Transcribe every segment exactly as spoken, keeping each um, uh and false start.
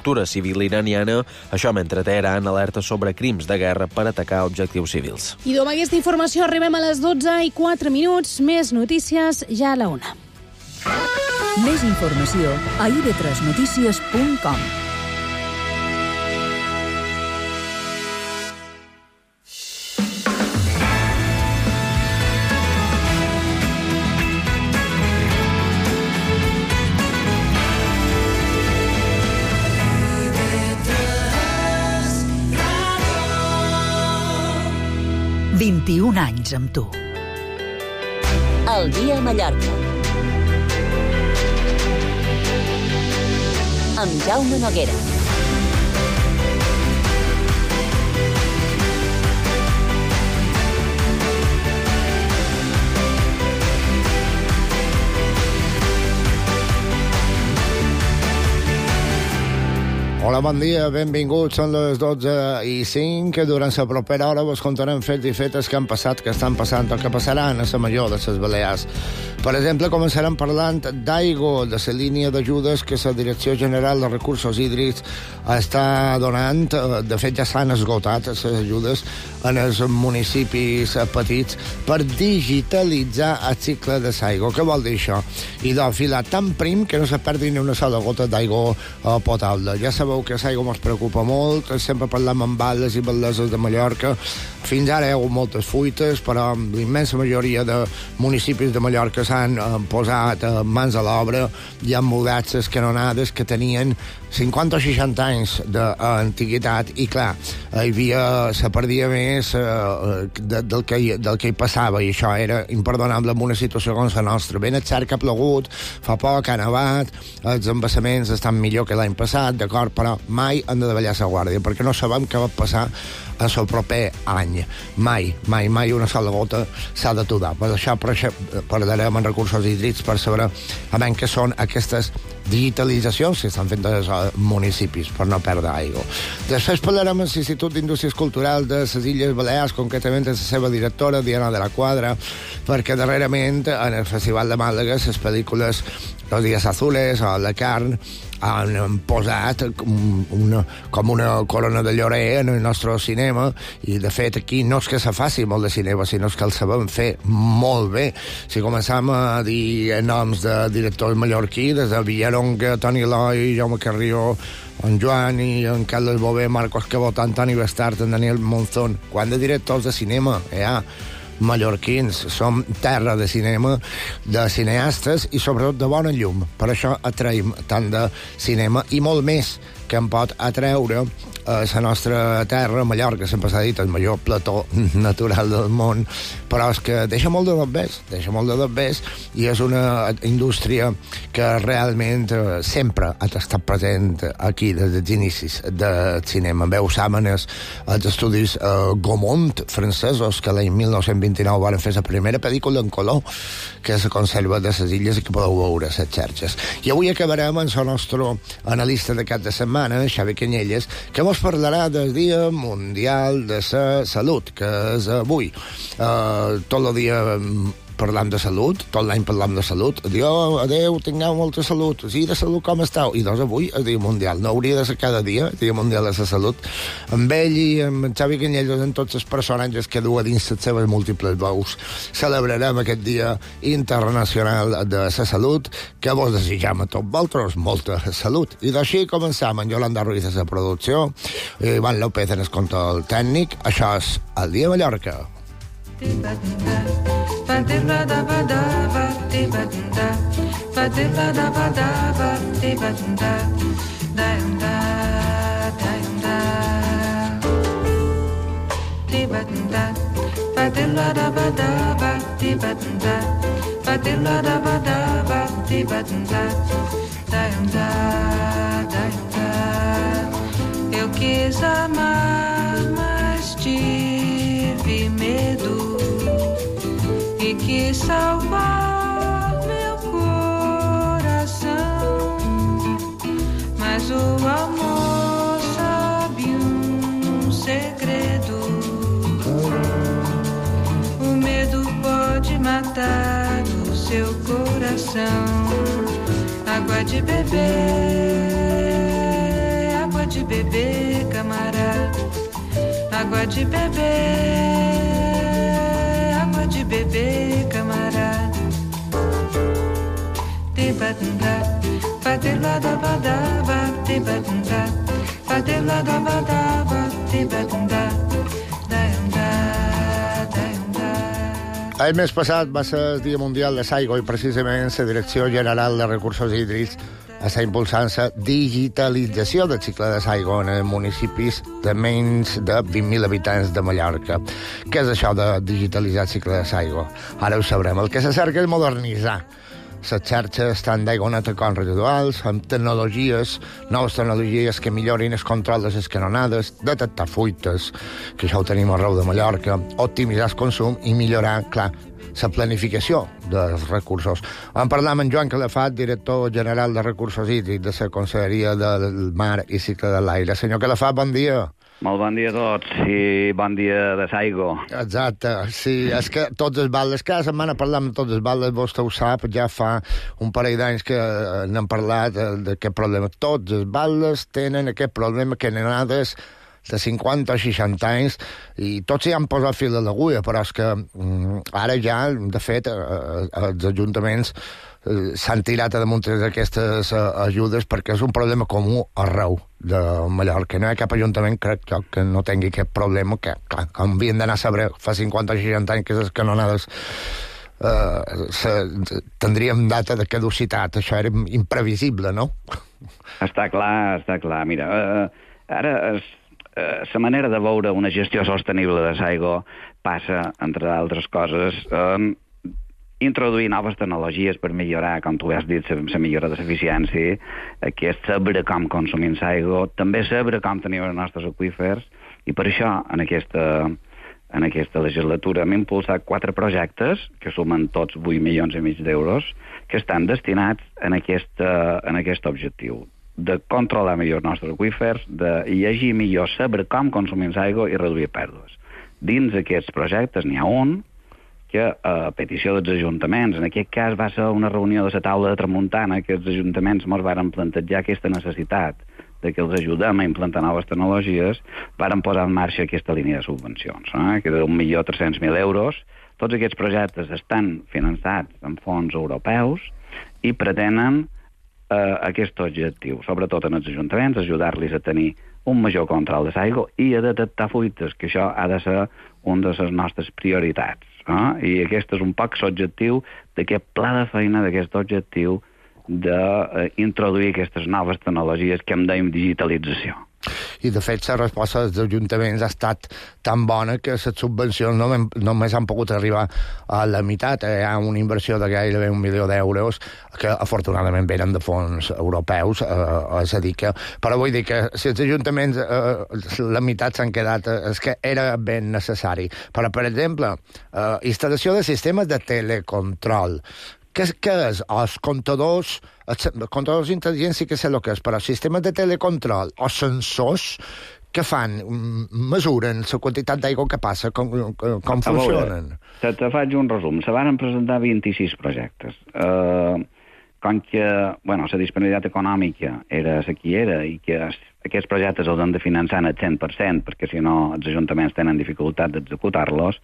infraestructura civil iraniana, això mentre Teheran alerta sobre crims de guerra per atacar objectius civils. I amb aquesta informació arribem a les dotze i quatre minuts. Més notícies ja a la una. Més informació a i be tres notícies punt com. vint-i-un anys amb tu. El dia a Mallorca. Amb Jaume Noguera. Hola, bon dia, benvinguts. Són les dotze i cinc. Durant la propera hora vos contarem fets i fetes que han passat, que estan passant o que passaran a la major de les Balears. Per exemple, començarem parlant d'Aigo, de la línia d'ajudes que la Direcció General de Recursos Hídrics està donant. De fet, ja s'han esgotat les ajudes en els municipis petits per digitalitzar el cicle de l'aigua. Què vol dir això? I de filar tan prim que no se perdi ni una sola gota d'aigua potable. Ja sabeu que l'aigua ens preocupa molt, sempre parlem amb bales i baleses de Mallorca. Fins ara hi ha hagut moltes fuites, però la immensa majoria de municipis de Mallorca s'han eh, posat eh, mans a l'obra. Hi ha mudat les canonades que tenien cinquanta o seixanta anys d'antiguitat i, clar, hi havia, se perdia més eh, de, del, que, del que hi passava, i això era imperdonable en una situació com la nostra. Ben és cert que ha plogut, fa poc, ha nevat, els embassaments estan millor que l'any passat, d'acord, però mai han de davallar la guàrdia, perquè no sabem què va passar en el proper any. Mai, mai, mai una sola gota s'ha d'aturar. Per això parlarem en recursos hídrics per saber a ben què són aquestes digitalitzacions que estan fent dels municipis per no perdre aigua. Després parlarem amb l'Institut d'Indústries Culturals de les Illes Balears, concretament de la seva directora, Diana de la Quadra, perquè darrerament en el Festival de Màlaga les pel·lícules Los Días Azules o La Carn han posat una, com una corona de llorer en el nostre cinema, i de fet aquí no és que se faci molt de cinema, sinó que el sabem fer molt bé. Si començam a dir noms de directors mallorquí, des de Villaronga, Toni Eloi, Jaume Carrió, en Joan i en Carles Bové, Marcos Cabot, Antoni Bestart, en Daniel Monzón, quant de directors de cinema hi ha mallorquins? Som terra de cinema, de cineastes i sobretot de bona llum. Per això atraïm tant de cinema i molt més que em pot atreure a la nostra terra, Mallorca. Sempre s'ha dit el major plató natural del món, però és que deixa molt de dobbers, deixa molt de dobbers, i és una indústria que realment sempre ha estat present aquí des dels inicis del cinema. Veu, saben els, els estudis eh, Gaumont francesos, que l'any mil nou-cents vint-i-nou van fer la primera pel·lícula en color que se conserva de les illes i que podeu veure a les xarxes. I avui acabarem amb el nostre analista de cap de setmana, Xavi Canyelles, que ens parlarà del Dia Mundial de la Salut, que és avui. Uh, tot el dia parlam de salut, tot l'any parlam de salut. Diu, oh, adeu, tingueu molta salut. Sí, de salut com esteu? I doncs avui és Dia Mundial. No hauria de ser cada dia, Dia Mundial de la Salut. Amb ell i amb Xavi Canyelles, amb tots els personatges que du a dins les seves múltiples veus, celebrarem aquest Dia Internacional de la Salut, que vos desitjam a tots vosaltres molta salut. I d'així començam amb Yolanda Ruiz a la producció, Ivan López en el control tècnic. Això és el Dia Mallorca. Eu quis amar, mas tive medo e quis salvar meu coração, mas o amor sabe um segredo. O medo pode matar o seu coração. Água de beber, de beber, camarada. Água de beber, água de beber, camarada. Te batunda, bate lá da badaba, te batunda, bate lá da badaba, te batunda, da-yunda, da-yunda. El mes passat va ser el Dia Mundial de l'Aigua i precisament la Direcció General de Recursos Hídrics està impulsant la digitalització del cicle de l'aigua en els municipis de menys de vint mil habitants de Mallorca. Què és això de digitalitzar el cicle de l'aigua? Ara ho sabrem. El que se cerca és modernitzar les xarxes tant d'aigua neta com residuals, amb tecnologies, noves tecnologies que millorin el control de les canonades, detectar fuites, que això ho tenim arreu de Mallorca, optimitzar el consum i millorar, clar, la planificació dels recursos. Vam parlar amb en Joan Calafat, director general de Recursos Hídrics de la Conselleria del Mar i Cicle de l'Aire. Senyor Calafat, bon dia. Molt bon dia a tots i bon dia de l'aigua. Exacte, sí, és que tots els baldes, cada setmana parlam de tots els baldes, vostè ho sap, ja fa un parell d'anys que n'hem parlat d'aquest problema. Tots els baldes tenen aquest problema que n'anades de cinquanta o seixanta anys i tots hi han posat fil a l'agulla, però és que mm, ara ja, de fet, eh, els ajuntaments eh, s'han tirat a damunt d'aquestes eh, ajudes perquè és un problema comú arreu de Mallorca. No hi ha cap ajuntament, crec jo, que no tingui aquest problema, que, clar, com havien d'anar a saber fa cinquanta o seixanta anys que les canonades eh, se, tindríem data de caducitat. Això era imprevisible, no? Està clar, està clar. Mira, eh, ara és la manera de veure una gestió sostenible de l'aigua passa, entre altres coses, en introduir noves tecnologies per millorar, com tu has dit, la millora de l'eficiència, que és saber com consumim l'aigua, també saber com tenim els nostres aqüífers, i per això, en aquesta, en aquesta legislatura, hem impulsat quatre projectes, que sumen tots vuit milions i mig d'euros, que estan destinats en, aquesta, en aquest objectiu de controlar millor els nostres aqüífers, de llegir millor, saber com consumim l'aigua i reduir pèrdues. Dins d'aquests projectes n'hi ha un que, a petició dels ajuntaments, en aquest cas va ser una reunió de la taula de Tramuntana, que els ajuntaments ens varen plantejar aquesta necessitat de que els ajudem a implantar noves tecnologies, varen posar en marxa aquesta línia de subvencions, eh? que és un milió tres-cents mil euros. Tots aquests projectes estan finançats amb fons europeus i pretenen Uh, aquest objectiu, sobretot en els ajuntaments, ajudar-los a tenir un major control de l'aigua i a detectar fuites, que això ha de ser una de les nostres prioritats. Eh? I aquest és un poc l'objectiu d'aquest pla de feina, d'aquest objectiu d'introduir uh, aquestes noves tecnologies que em deim digitalització. I, de fet, la resposta dels ajuntaments ha estat tan bona que les subvencions no, només han pogut arribar a la meitat. Hi ha una inversió de gairebé un milió d'euros que, afortunadament, venen de fons europeus. Eh, és a dir que, però vull dir que si els ajuntaments eh, la meitat s'han quedat, eh, és que era ben necessari. Però, per exemple, eh, instal·lació de sistemes de telecontrol. Què, què és? Els comptadors, els comptadors intel·ligents sí que sé el que és, però sistemes de telecontrol o sensors que fan, mesuren la quantitat d'aigua que passa, com, com funcionen? Te, te faig un resum. Se van presentar vint-i-sis projectes. Uh, com que, bueno, la disponibilitat econòmica era la que era i que aquests projectes els han de finançar en el cent per cent, perquè si no els ajuntaments tenen dificultat d'executar-los,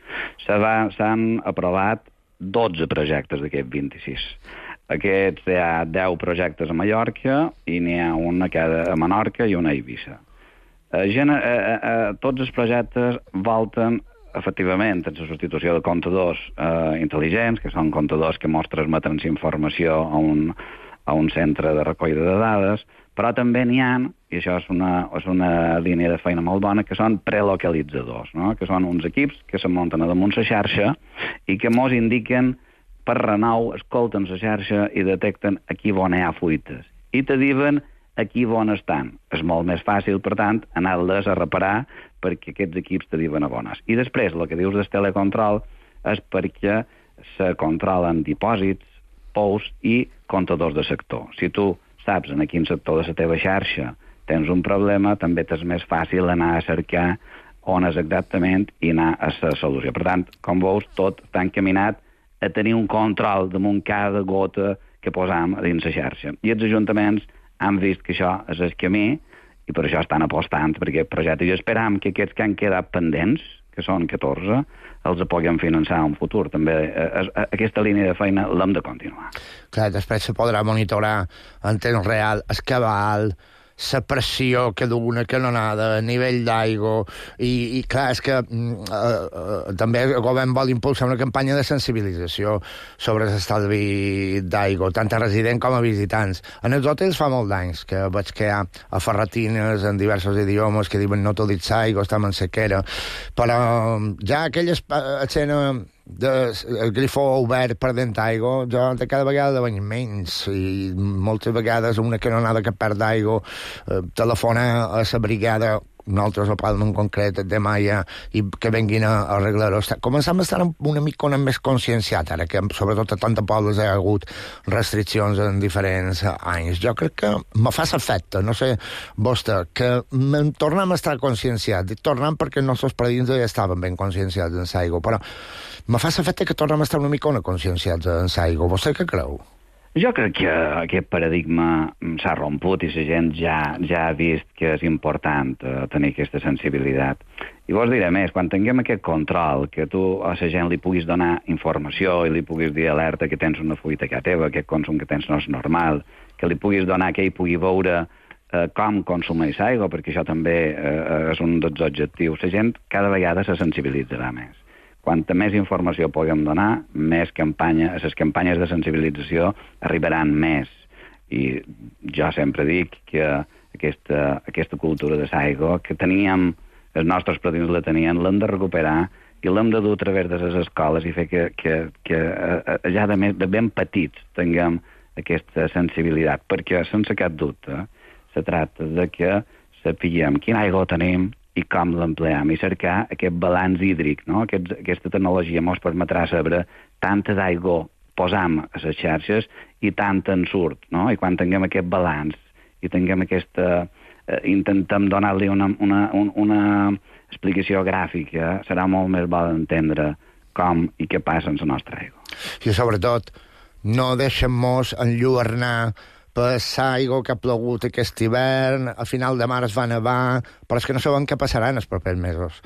s'han aprovat dotze projectes d'aquests vint-i-sis. Aquests hi ha deu projectes a Mallorca i n'hi ha una a Menorca i una a Eivissa. Eh, gener, eh, eh, tots els projectes volten, efectivament, en la substitució de comptadors eh, intel·ligents, que són comptadors que mos transmeten informació a un, a un centre de recollida de dades, però també n'hi ha, i això és una, és una línia de feina molt bona, que són prelocalitzadors, no? Que són uns equips que se munten a damunt la xarxa i que mos indiquen per renou, escolten la xarxa i detecten aquí on hi ha fuites. I te diuen aquí on estan. És molt més fàcil, per tant, anar-les a reparar perquè aquests equips te diuen a bones. I després, el que dius del telecontrol és perquè se controlen dipòsits, pous i comptadors de sector. Si tu saps en quin sector de la teva xarxa tens un problema, també t'és més fàcil anar a cercar on és exactament i anar a la solució. Per tant, com veus, tot està encaminat a tenir un control damunt cada gota que posam dins la xarxa. I els ajuntaments han vist que això és el camí i per això estan apostant per aquest projecte. I esperam que aquests que han quedat pendents, que són catorze, els puguem finançar en un futur. També eh, aquesta línia de feina l'hem de continuar. Clar, després se podrà monitorar en temps real el cabal, la pressió que duna, que no nada, a nivell d'aigua, i, i clar, és que eh, eh, també el govern vol impulsar una campanya de sensibilització sobre l'estalvi d'aigua, tant a residents com a visitants. En els hotels fa molt d'anys que veig que hi ha aferratines en diversos idiomes que diuen no utilitzar aigua, estem en sequera, però ja aquella escena de el grifó obert per dent d'aigua, jo de cada vegada venc menys, i moltes vegades una canonada que perd d'aigua, eh, telefona a la brigada, nosaltres a Palma en concret, de Maia, i que venguin a, a arreglar-ho. Començam a estar una mica més conscienciat, ara que sobretot a tanta pobles hi ha hagut restriccions en diferents anys. Jo crec que me fa l'efecte, no sé vostè, que tornem a estar conscienciats, i tornem perquè els nostres predins ja estaven ben conscienciats en l'aigua, però me fa l'efecte que tornem a estar una mica conscienciats en l'aigua. Vostè què creu? Jo crec que aquest paradigma s'ha romput i la gent ja, ja ha vist que és important uh, tenir aquesta sensibilitat. I vos diré més, quan tinguem aquest control, que tu a la gent li puguis donar informació i li puguis dir alerta que tens una fuita a casa teva, aquest consum que tens no és normal, que li puguis donar que ell pugui veure uh, com consumeix aigua, perquè això també uh, és un dels objectius. La gent cada vegada se sensibilitzarà més. Quanta més informació puguem donar, més campanya, les campanyes de sensibilització arribaran més. I jo sempre dic que aquesta, aquesta cultura de l'aigua que teníem, els nostres predins la tenien, l'hem de recuperar i l'hem de dur a través de les escoles i fer que, que, que ja de, més, de ben petits tinguem aquesta sensibilitat, perquè sense cap dubte se tracta de que sapiguem quina aigua tenim i com l'empleam, i cercar aquest balanç hídric, no? Aquest, aquesta tecnologia ens permetrà saber tanta d'aigua posam a les xarxes i tant en surt, no? I quan tinguem aquest balanç i tinguem aquesta... Eh, intentem donar-li una, una, una, una explicació gràfica, serà molt més bo d'entendre com i què passa amb la nostra aigua. I sobretot, no deixem-nos enlluernar per l'aigua que ha plogut aquest hivern, a final de març va nevar, però és que no sabem què passarà en els propers mesos.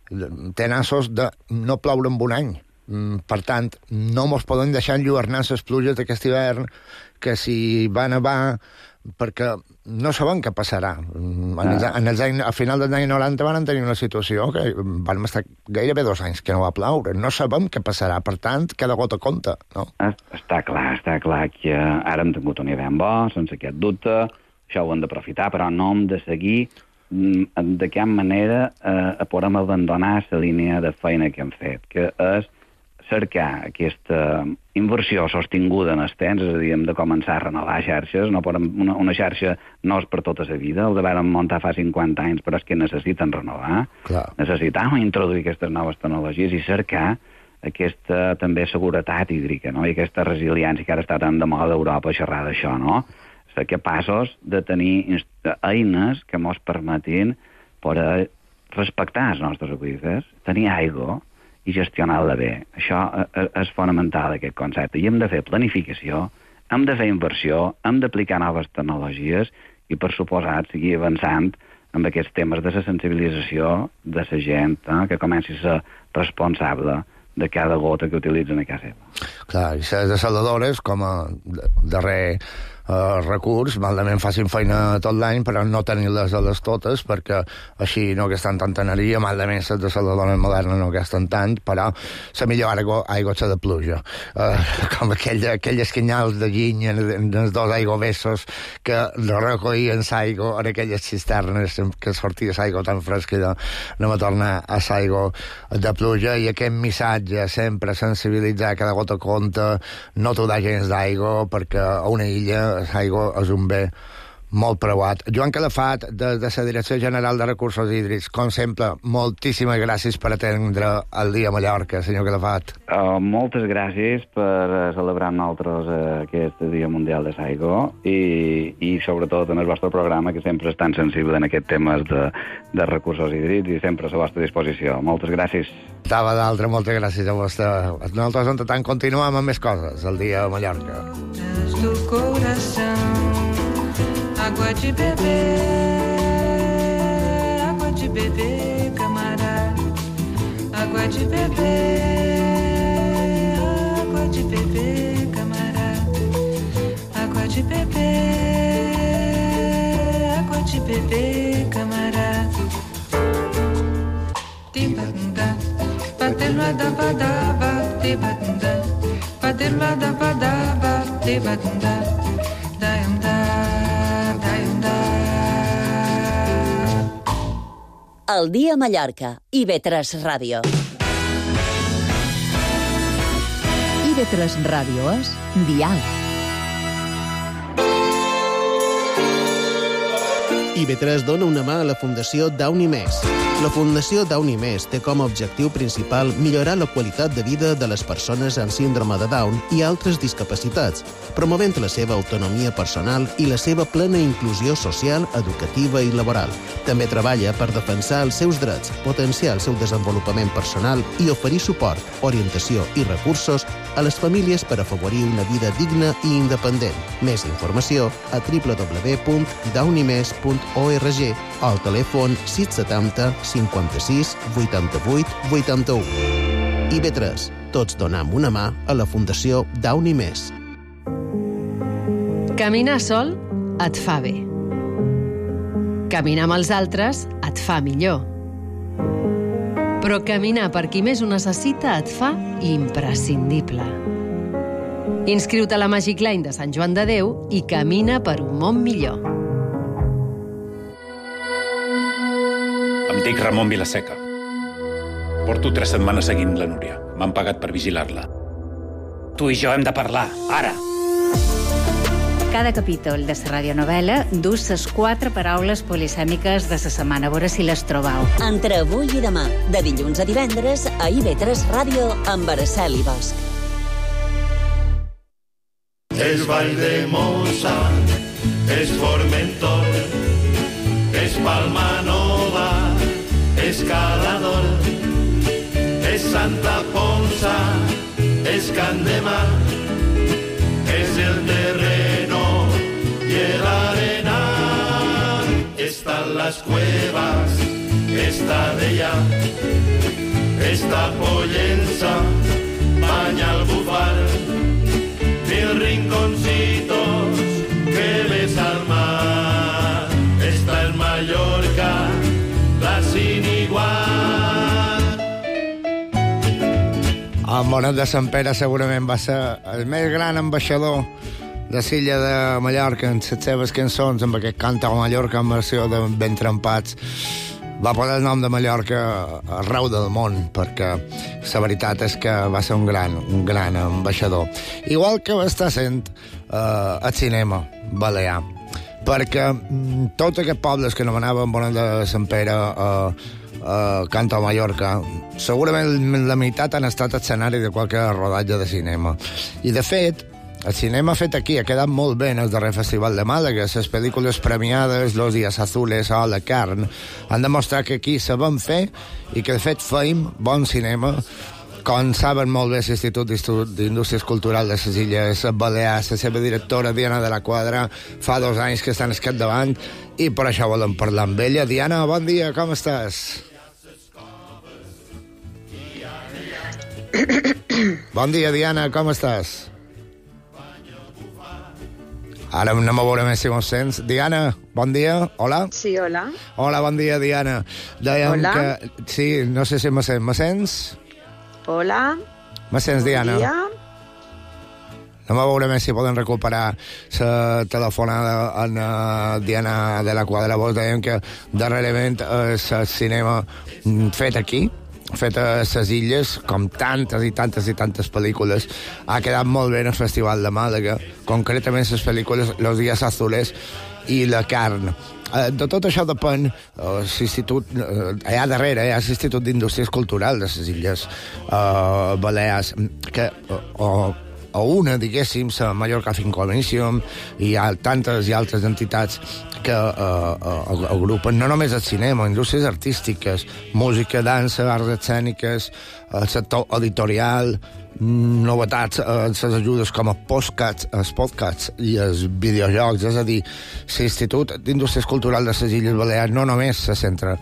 Té nassos de no ploure en un any. Per tant, no ens podem deixar enlluernar les pluges d'aquest hivern, que si va nevar, perquè no sabem què passarà. En els, en els anys, a final dels anys noranta van tenir una situació que van estar gairebé dos anys que no va ploure. No sabem què passarà, per tant, cada gota compta, no? Està clar, està clar que ara hem tingut un hivern bo, sense aquest dubte, això ho hem d'aprofitar, però no hem de seguir de cap manera eh, podem abandonar la línia de feina que hem fet, que és cercar aquesta inversió sostinguda en el temps, és a dir, hem de començar a renovar xarxes, no podem, una, una xarxa no és per tota la vida, els vam muntar fa cinquanta anys, però és que necessiten renovar, Clar. necessitam introduir aquestes noves tecnologies i cercar aquesta també seguretat hídrica, no? I aquesta resiliència que ara està tan de moda a Europa xerrar d'això, no? Ser capaços de tenir eines que ens permetin poder respectar els nostres aqüífers, tenir aigua i gestionar-la bé. Això és fonamental, aquest concepte. I hem de fer planificació, hem de fer inversió, hem d'aplicar noves tecnologies i, per suposat, seguir avançant amb aquests temes de la sensibilització de la gent, eh, que comenci a ser responsable de cada gota que utilitzen a casa seva. Clar, i les desaladores, com a darrer eh, recurs, malament facin feina tot l'any, però no tenir-les a les totes, perquè així no gasten tanta energia, malament les desaladores modernes no gasten tant, però la millor aigua, aigua és de pluja. Eh, com aquell, aquelles canyals de lliny en, en els dos aiguavessos que recollien l'aigua en aquelles cisternes que sortia l'aigua tan fresca de no me tornar a l'aigua de pluja, i aquest missatge sempre sensibilitzar cada gota compta, no t'ho da gens d'aigua, perquè a una illa l'aigua és un bé molt preuat. Joan Calafat, de, de la Direcció General de Recursos Hídrics, com sempre, moltíssimes gràcies per atendre el dia a Mallorca, senyor Calafat. Uh, moltes gràcies per celebrar amb nosaltres uh, aquest Dia Mundial de l'Aigua i, i sobretot en el vostre programa, que sempre és tan sensible en aquests temes de, de recursos hídrics i sempre a la vostra disposició. Moltes gràcies. Estava d'altre, moltes gràcies a vostè. Nosaltres, en tant, continuem amb més coses el dia a Mallorca. Do coração, água de beber. beber, camarada. Água de beber, água de beber, camarada. Água de beber, água de beber, camarada. Tibanda, batela da badaba, tibanda, batela da badaba, tibanda, dayanda, dayanda. El dia a Mallorca, I V tres Ràdio. I V tres Ràdio és Dial. I V tres dona una mà a la Fundació Downy Més. La Fundació Downy Més té com a objectiu principal millorar la qualitat de vida de les persones amb síndrome de Down i altres discapacitats, promovent la seva autonomia personal i la seva plena inclusió social, educativa i laboral. També treballa per defensar els seus drets, potenciar el seu desenvolupament personal i oferir suport, orientació i recursos a les famílies per afavorir una vida digna i independent. Més informació a w w w punt downymes punt org o al telèfon sis setanta cinquanta-sis vuitanta-vuit vuitanta-u. I V tres. Tots donam una mà a la Fundació Downy Més. Caminar sol et fa bé. Caminar amb els altres et fa millor. Però caminar per qui més ho necessita et fa imprescindible. Inscriu-te a la Magic Line de Sant Joan de Déu i camina per un món millor. Em dic Ramon Vilaseca. Porto tres setmanes seguint la Núria. M'han pagat per vigilar-la. Tu i jo hem de parlar, ara! Cada capítol de la radionovel·la du les quatre paraules polisèmiques de la setmana. A veure si les trobau. Entre avui i demà, de dilluns a divendres, a I V tres Ràdio, amb Araceli Bosch. És Vall de Mossa, és Formentor, és Palmanova, és Calador, és Santa Ponsa, és Can de Mar, és el terreno y el arenal. Están las cuevas, está de allá, está Pollença, Banyalbufar, mil rinconcitos que ves al mar. Está en Mallorca, la sin igual. El Monet de Sant Pere segurament va ser el més gran ambaixador de l'illa de Mallorca en les seves cançons, amb aquest canta a Mallorca en versió de Ben Trempats. Va posar el nom de Mallorca arreu del món, perquè la veritat és que va ser un gran, un gran ambaixador. Igual que ho està sent eh, el cinema balear, perquè mm, tots aquests pobles que anomenaven Monet de Sant Pere eh, Uh, Canta a Mallorca, segurament la meitat han estat escenari de qualque rodatge de cinema. I, de fet, el cinema fet aquí ha quedat molt bé en el darrer Festival de Màlaga. Les pel·lícules premiades, Los días azules o La carn, han demostrat que aquí sabem fer i que, de fet, feim bon cinema, com saben molt bé l'Institut d'Indústries Culturals de les Illes Balears. La seva directora, Diana de la Quadra, fa dos anys que estan al capdavant i per això volem parlar amb ella. Diana, bon dia, com estàs? Bon dia, Diana, com estàs? Ara anem a veure més si mos sents. Diana, bon dia, hola. Sí, hola. Hola, bon dia, Diana. Dèiem hola. Que... Sí, no sé si me sents. Me sents? Hola. Me sents, bon Diana? Dia. Anem a veure més si poden recuperar la telefonada en uh, Diana de la Quadra. Vos dèiem que darrerament és el cinema fet aquí, fet a les illes, com tantes i tantes i tantes pel·lícules, ha quedat molt bé en el Festival de Màlaga, concretament les pel·lícules Los días azules i La carn. De tot això depèn uh, l'institut, uh, allà darrere hi ha l'Institut d'Indústries Culturals de les Illes uh, Balears, que uh, uh, o una, diguéssim, la Mallorca Film Commission, i hi ha tantes i altres entitats que uh, uh, agrupen no només el cinema, indústries artístiques, música, dansa, arts escèniques, el sector editorial, novetats, eh, les ajudes com a podcasts, els podcasts i els videojocs. És a dir, l'Institut d'Indústries Culturals de les Illes Balears no només se centra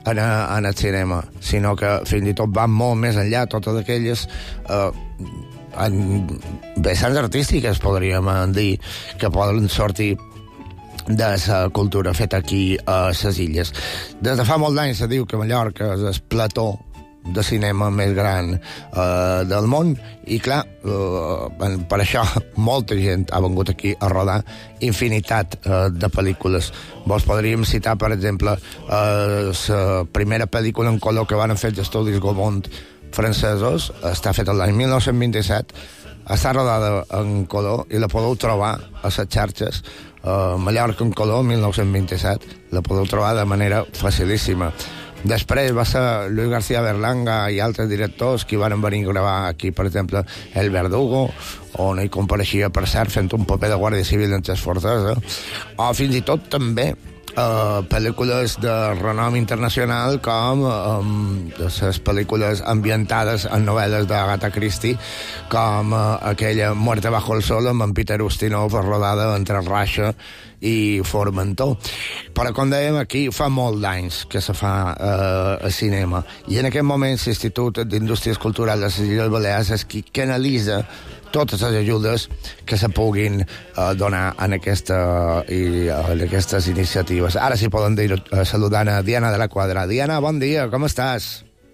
en, a, en el cinema, sinó que fins i tot van molt més enllà, totes aquelles eh, en vessants artístiques, podríem dir, que poden sortir de la cultura feta aquí a les illes. Des de fa molt d'anys se diu que Mallorca és el plató de cinema més gran eh, del món, i clar, eh, per això molta gent ha vengut aquí a rodar infinitat eh, de pel·lícules. Vos podríem citar, per exemple, eh, la primera pel·lícula en color que van fer els estudis Gaumont francesos, està feta l'any mil nou-cents vint-i-set, està rodada en color i la podeu trobar a les xarxes. Uh, Mallorca en color, mil nou-cents vint-i-set, la podeu trobar de manera facilíssima. Després va ser Luis García Berlanga i altres directors que van venir a gravar aquí, per exemple, El Verdugo, on hi compareixia, per cert, fent un paper de guàrdia civil en tres fortesa, o fins i tot també Uh, pel·lícules de renom internacional com um, les pel·lícules ambientades en novel·les d'Agatha Christie, com uh, aquella Muerte bajo el sol amb en Peter Ustinov, rodada entre Rasha i Formentor. Però, com dèiem, aquí fa molt d'anys que se fa uh, a cinema, i en aquest moment l'Institut d'Indústries Culturals de les Illes Balears és qui canalitza totes les ajudes que se puguin uh, donar en, aquesta, i, uh, en aquestes iniciatives. Ara sí poden dir, uh, saludant a Diana de la Quadra. Diana, bon dia, com estàs?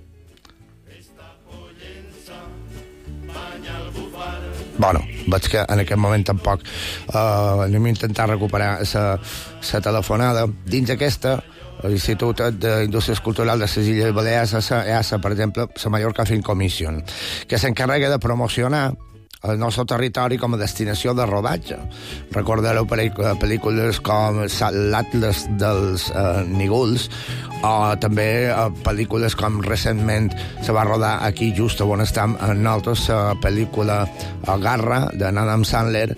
Bueno, veig que en aquest moment tampoc uh, anem a intentar recuperar la telefonada. Dins aquesta, l'Institut d'Indústries Culturals de les Illes Balears, hi ha, per exemple, la Mallorca Film Commission, que s'encarrega de promocionar el nostre territori com a destinació de rodatge. Recordareu pel·lícules com l'Atles dels eh, Nígols, o també eh, pel·lícules com recentment se va rodar aquí just on estem nosaltres, la pel·lícula Garra de Adam Sandler,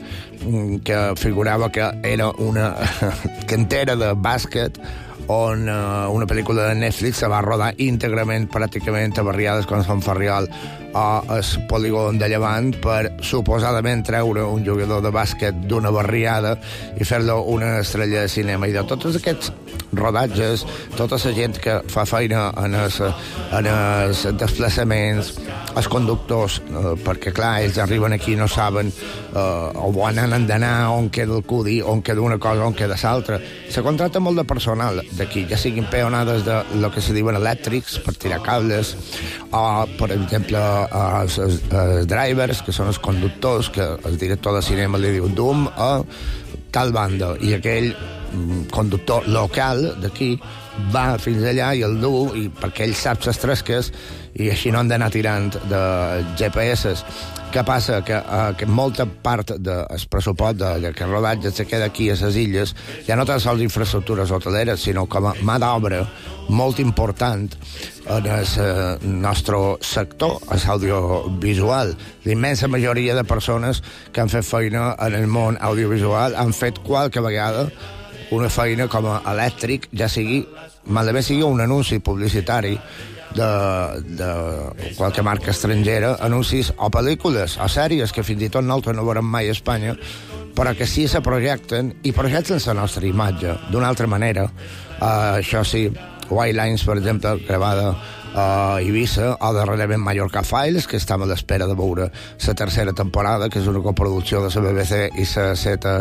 que figurava que era una cantera de bàsquet, on uh, una pel·lícula de Netflix se va rodar íntegrament, pràcticament a barriades com Sant Ferriol o el polígon de Llevant, per suposadament treure un jugador de bàsquet d'una barriada i fer-lo una estrella de cinema. I de tots aquests rodatges, tota la gent que fa feina en els, en els desplaçaments, els conductors, eh, perquè clar, ells arriben aquí i no saben eh, on han d'anar, on queda el cudi, on queda una cosa, on queda l'altra. Se contracta molt de personal d'aquí, ja siguin peonades de lo que se diuen elèctrics per tirar cables, o, per exemple, els, els, els drivers, que són els conductors, que el director de cinema li diu dum a tal banda, i aquell conductor local d'aquí va fins allà i el du, i perquè ell sap les tresques, i així no han d'anar tirant de G P S. Què passa? Que, uh, que molta part del pressupost de, de que el rodatge se queda aquí a les illes, ja no tan sols infraestructures hoteleres, sinó com a mà d'obra molt important en el uh, nostre sector, l'audiovisual. L'immensa majoria de persones que han fet feina en el món audiovisual han fet qualque vegada una feina com a elèctric, ja sigui, malament sigui un anunci publicitari de, de qualque marca estrangera, anuncis o pel·lícules o sèries que fins i tot nosaltres no veurem mai a Espanya, però que sí se projecten i projecten la nostra imatge d'una altra manera. Uh, això sí, White Lines, per exemple, gravada a Eivissa, o darrerament Mallorca Files, que estem a l'espera de veure la tercera temporada, que és una coproducció de la B B C i la Z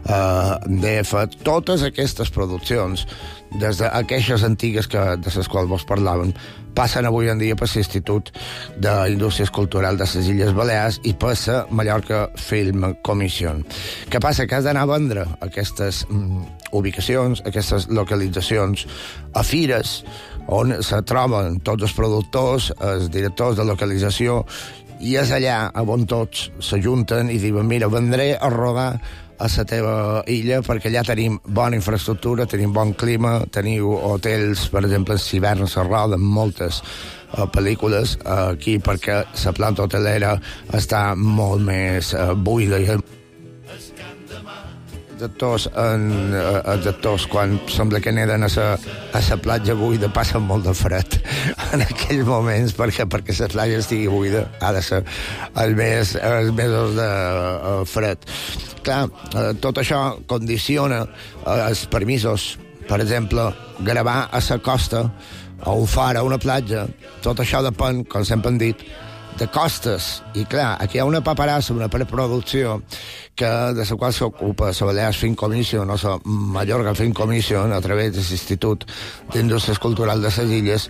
D F. Totes aquestes produccions, des d'aquestes antigues que, de les quals vos parlaven, passen avui en dia per l'Institut d'Indústries Culturals de les Illes Balears i per la Mallorca Film Commission. Què passa? Que has d'anar a vendre aquestes mm, ubicacions, aquestes localitzacions a fires, on se troben tots els productors, els directors de localització, i és allà on tots s'ajunten i diuen, mira, vendré a rodar a la teva illa perquè allà tenim bona infraestructura, tenim bon clima, teniu hotels, per exemple, en hivern se roden moltes uh, pel·lícules uh, aquí perquè la planta hotelera està molt més uh, buida. I els actors, en, uh, els actors quan sembla que neden a la, a la platja buida passen molt de fred en aquells moments, perquè perquè la platja estigui buida ha de ser els, mes, els mesos de uh, fred. Clar, uh, tot això condiciona uh, els permisos per exemple, gravar a la costa, o un far, a una platja, tot això depèn, com sempre hem dit, de costes. I clar, aquí hi ha una paperassa, una preproducció, que de la qual s'ocupa la Balears Film Commission o la Mallorca Film Commission a través de l'Institut d'Indústries Culturals de les Illes,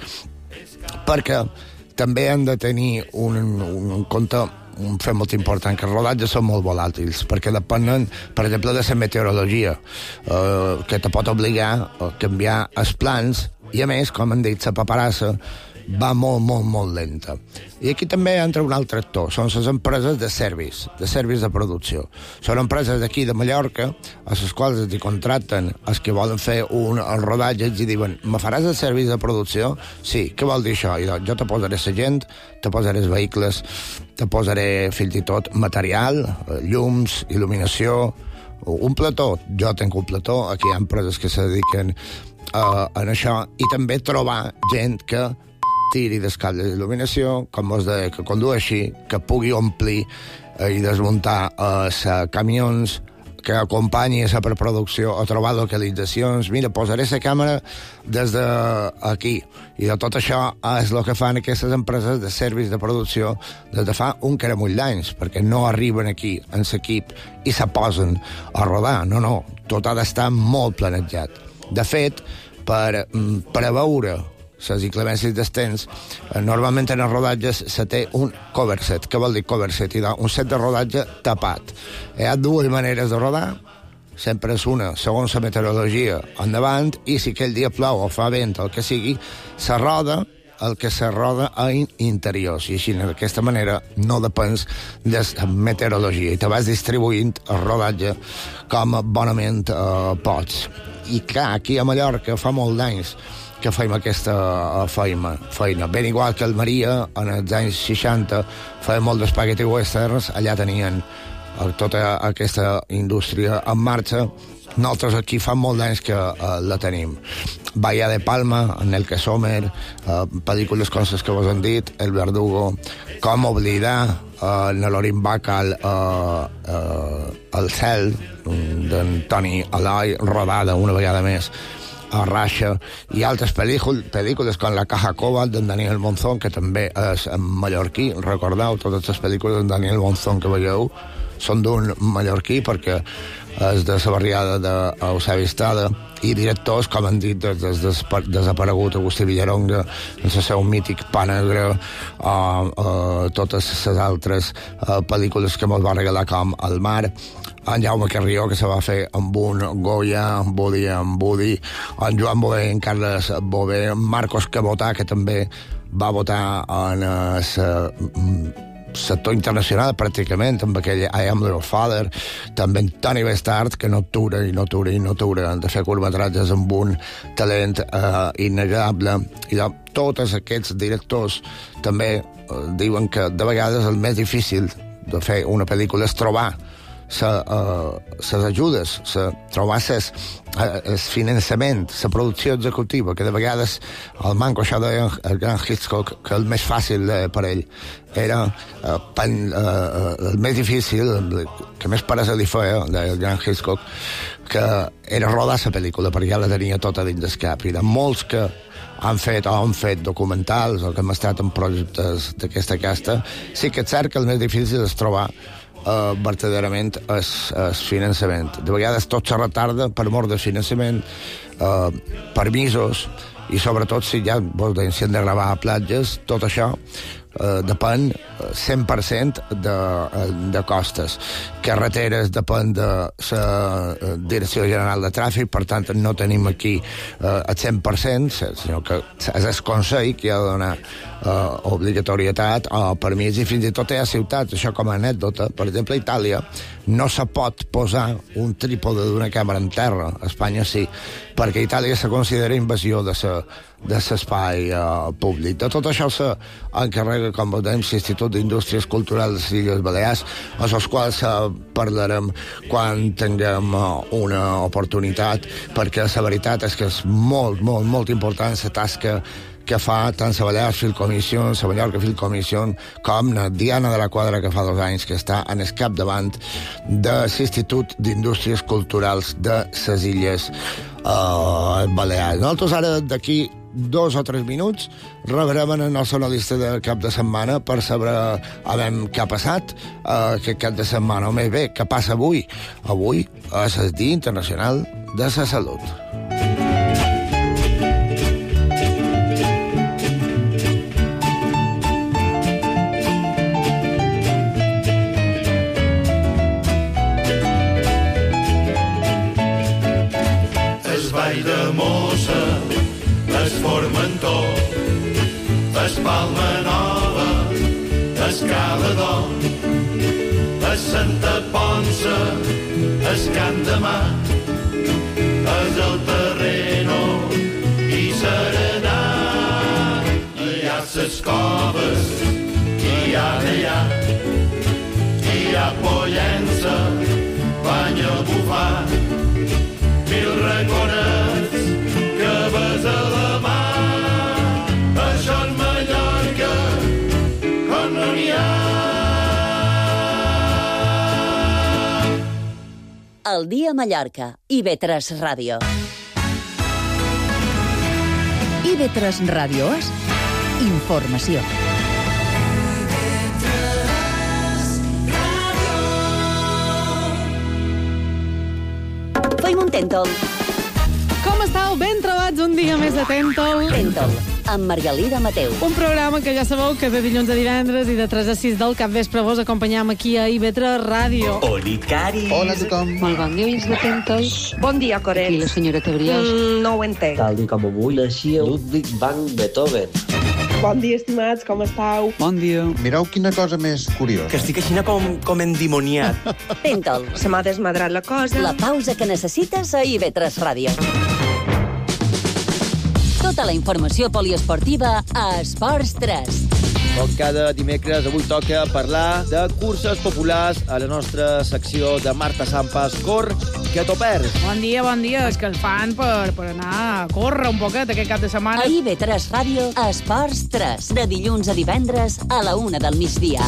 perquè també han de tenir un, un, un compte un fet molt important, que els rodatges són molt volàtils, perquè depenen, per exemple, de la meteorologia, eh, que te pot obligar a canviar els plans, i a més, com han dit, la paperassa va molt, molt, molt lenta. I aquí també entra un altre actor, són les empreses de service, de service de producció. Són empreses d'aquí de Mallorca, a les quals els contracten els que volen fer un el rodatge i diuen, me faràs el service de producció? Sí, què vol dir això? I doncs, jo te posaré la gent, te posaré els vehicles, te posaré fins i tot material, llums, il·luminació, un plató. Jo tinc un plató, aquí hi ha empreses que se dediquen uh, a això, i també trobar gent que tiri dels cables d'il·luminació, com vos deia, que condueixi, que pugui omplir eh, i desmuntar els eh, camions, que acompanyi a la preproducció a trobar localitzacions. Mira, posaré la càmera des d'aquí. I de tot això és el que fan aquestes empreses de serveis de producció des de fa un caramull d'anys, perquè no arriben aquí en l'equip i se posen a rodar. No, no, tot ha d'estar molt planejat. De fet, per preveure les inclemències del temps, normalment en els rodatges se té un cover set. Què vol dir cover set? I un set de rodatge tapat. Hi ha dues maneres de rodar, sempre és una, segons la meteorologia, endavant, i si aquell dia plou o fa vent, el que sigui, se roda el que se roda a interiors, i així d'aquesta manera no depens de la meteorologia i te vas distribuint el rodatge com bonament eh, pots. I clar, aquí a Mallorca fa molt d'anys que feim aquesta feina, feina. Ben igual que el Maria, en els anys seixanta, feia molt d'espagueti westerns, allà tenien tota aquesta indústria en marxa. Nosaltres aquí fa molt d'anys que uh, la tenim. Bahía de Palma, en el que Sommer, uh, pel·lícules com les que vos han dit, El Verdugo, Com oblidar, uh, Nolorín Bacal, uh, uh, El cel, d'en Toni Eloi, rodada una vegada més a Rasha, i altres pel·lícules com La Caja Cobalt d'en Daniel Monzón, que també és mallorquí. Recordeu, totes les pel·lícules d'en Daniel Monzón que veieu són d'un mallorquí, perquè és de la barriada d'Eusebi Estrada, i directors, com han dit, des del des, desaparegut Agustí Villaronga, en el seu mític Pa Negre, o uh, totes les altres uh, pel·lícules que mos va regalar, com El mar, en Jaume Carrió, que se va fer amb un Goya, amb Budi, amb Budi, en Joan Bové, en Carles Bové, en Marcos Cabotà, que també va votar en el sector internacional, pràcticament, amb aquell I Am Little Father, també en Toni Bestart, que no atura i no atura i no atura de fer curtmetratges amb un talent eh, innegable. I de, tots aquests directors també eh, diuen que de vegades el més difícil de fer una pel·lícula és trobar les uh, ajudes, sa, trobar ses, uh, el finançament, la producció executiva, que de vegades el manco, això deia el gran Hitchcock, que el més fàcil uh, per ell era uh, pen, uh, el més difícil, el que més paresa li feia, deia el gran Hitchcock, que era rodar la pel·lícula, perquè ja la tenia tota dins del cap. I de molts que han fet o han fet documentals o que hem estat en projectes d'aquesta casta, sí que és cert que el més difícil és trobar Uh, verdaderament és, és finançament. De vegades tot se retarda per mort de finançament, uh, permisos, i sobretot si ja vols dir, si hem de gravar a platges, tot això uh, depèn cent per cent de, de costes. Carreteres depèn de la Direcció General de Tràfic, per tant no tenim aquí uh, el cent per cent, sinó que és el Consell que ha de donar uh, obligatorietat o permís, i fins i tot hi ha ciutats, això com a anècdota, per exemple a Itàlia no se pot posar un trípode d'una càmera en terra, a Espanya sí, perquè a Itàlia se considera invasió de sa de l'espai uh, públic. De tot això s'encarrega com vos dèiem, l'Institut d'Indústries Culturals de les Illes Balears, a els quals uh, parlarem quan tinguem uh, una oportunitat, perquè la veritat és que és molt, molt, molt important la tasca que fa tant la Balears Film Commission, la Mallorca Film Commission, com la Diana de la Quadra, que fa dos anys que està en el capdavant de l'Institut d'Indústries Culturals de les Illes uh, Balears. Nosaltres ara, d'aquí dos o tres minuts, rebrem el nostre analista de cap de setmana per saber a veure què ha passat uh, aquest cap de setmana, o més bé, què passa avui. Avui és el Dia Internacional de la Salut. Es Formentor, es Palma Nova, es Calador, es Santa Ponça, es Camp de Mar, es el Terreno i Serenà. Hi ha ses coves, hi ha d'allà, hi ha Pollença, Banya Bufar, mil raconets que ves a la mà. Això és Mallorca, on no n'hi ha. El dia a Mallorca, I V tres Ràdio. I V tres Ràdio és informació. Feim un tèntol. Com estàu? Ben trobats un dia més de Tèntol. Tèntol, amb Margalida Mateu. Un programa que ja sabeu que de dilluns a divendres i de tres a sis del capvespre vos acompanyam aquí a I V tres Ràdio. Oli, Cari. Hola a tothom. Molt bon dia, oients de Tèntol. Bon dia, Coret. I la senyora Tebriós. Mm, no ho entenc. Tal i com avui naixia Ludwig van Beethoven. Bon dia, estimats, com estàu? Bon dia. Mireu quina cosa més curiosa. Que estic així com, com endimoniat. Tèntol. Se m'ha desmadrat la cosa. La pausa que necessites a I V tres Ràdio. Tota la informació poliesportiva a Esports tres. Com cada dimecres, avui toca parlar de curses populars a la nostra secció de Marta Sampas. Cor, que t'ho perds. Bon dia, bon dia. És que el fan per, per anar a córrer un poquet aquest cap de setmana. A I V tres Ràdio, a Esports tres. De dilluns a divendres a la una del migdia.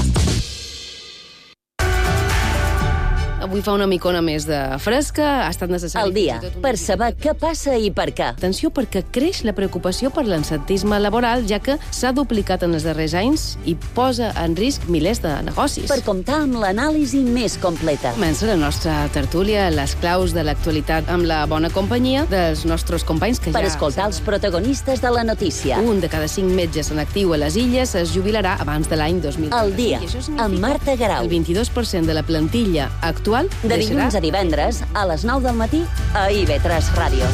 Avui fa una micona més de fresca, ha estat necessari... El dia, per saber què passa i per què. Atenció, perquè creix la preocupació per l'absentisme laboral, ja que s'ha duplicat en els darrers anys i posa en risc milers de negocis. Per comptar amb l'anàlisi més completa. Comença la nostra tertúlia, les claus de l'actualitat, amb la bona companyia dels nostres companys que per ja... Per escoltar els protagonistes de la notícia. Un de cada cinc metges en actiu a les Illes es jubilarà abans de l'any dos mil. El dia, amb Marta Garau. El vint-i-dos per cent de la plantilla actual de dilluns a divendres, a les nou del matí, a I V tres Ràdio.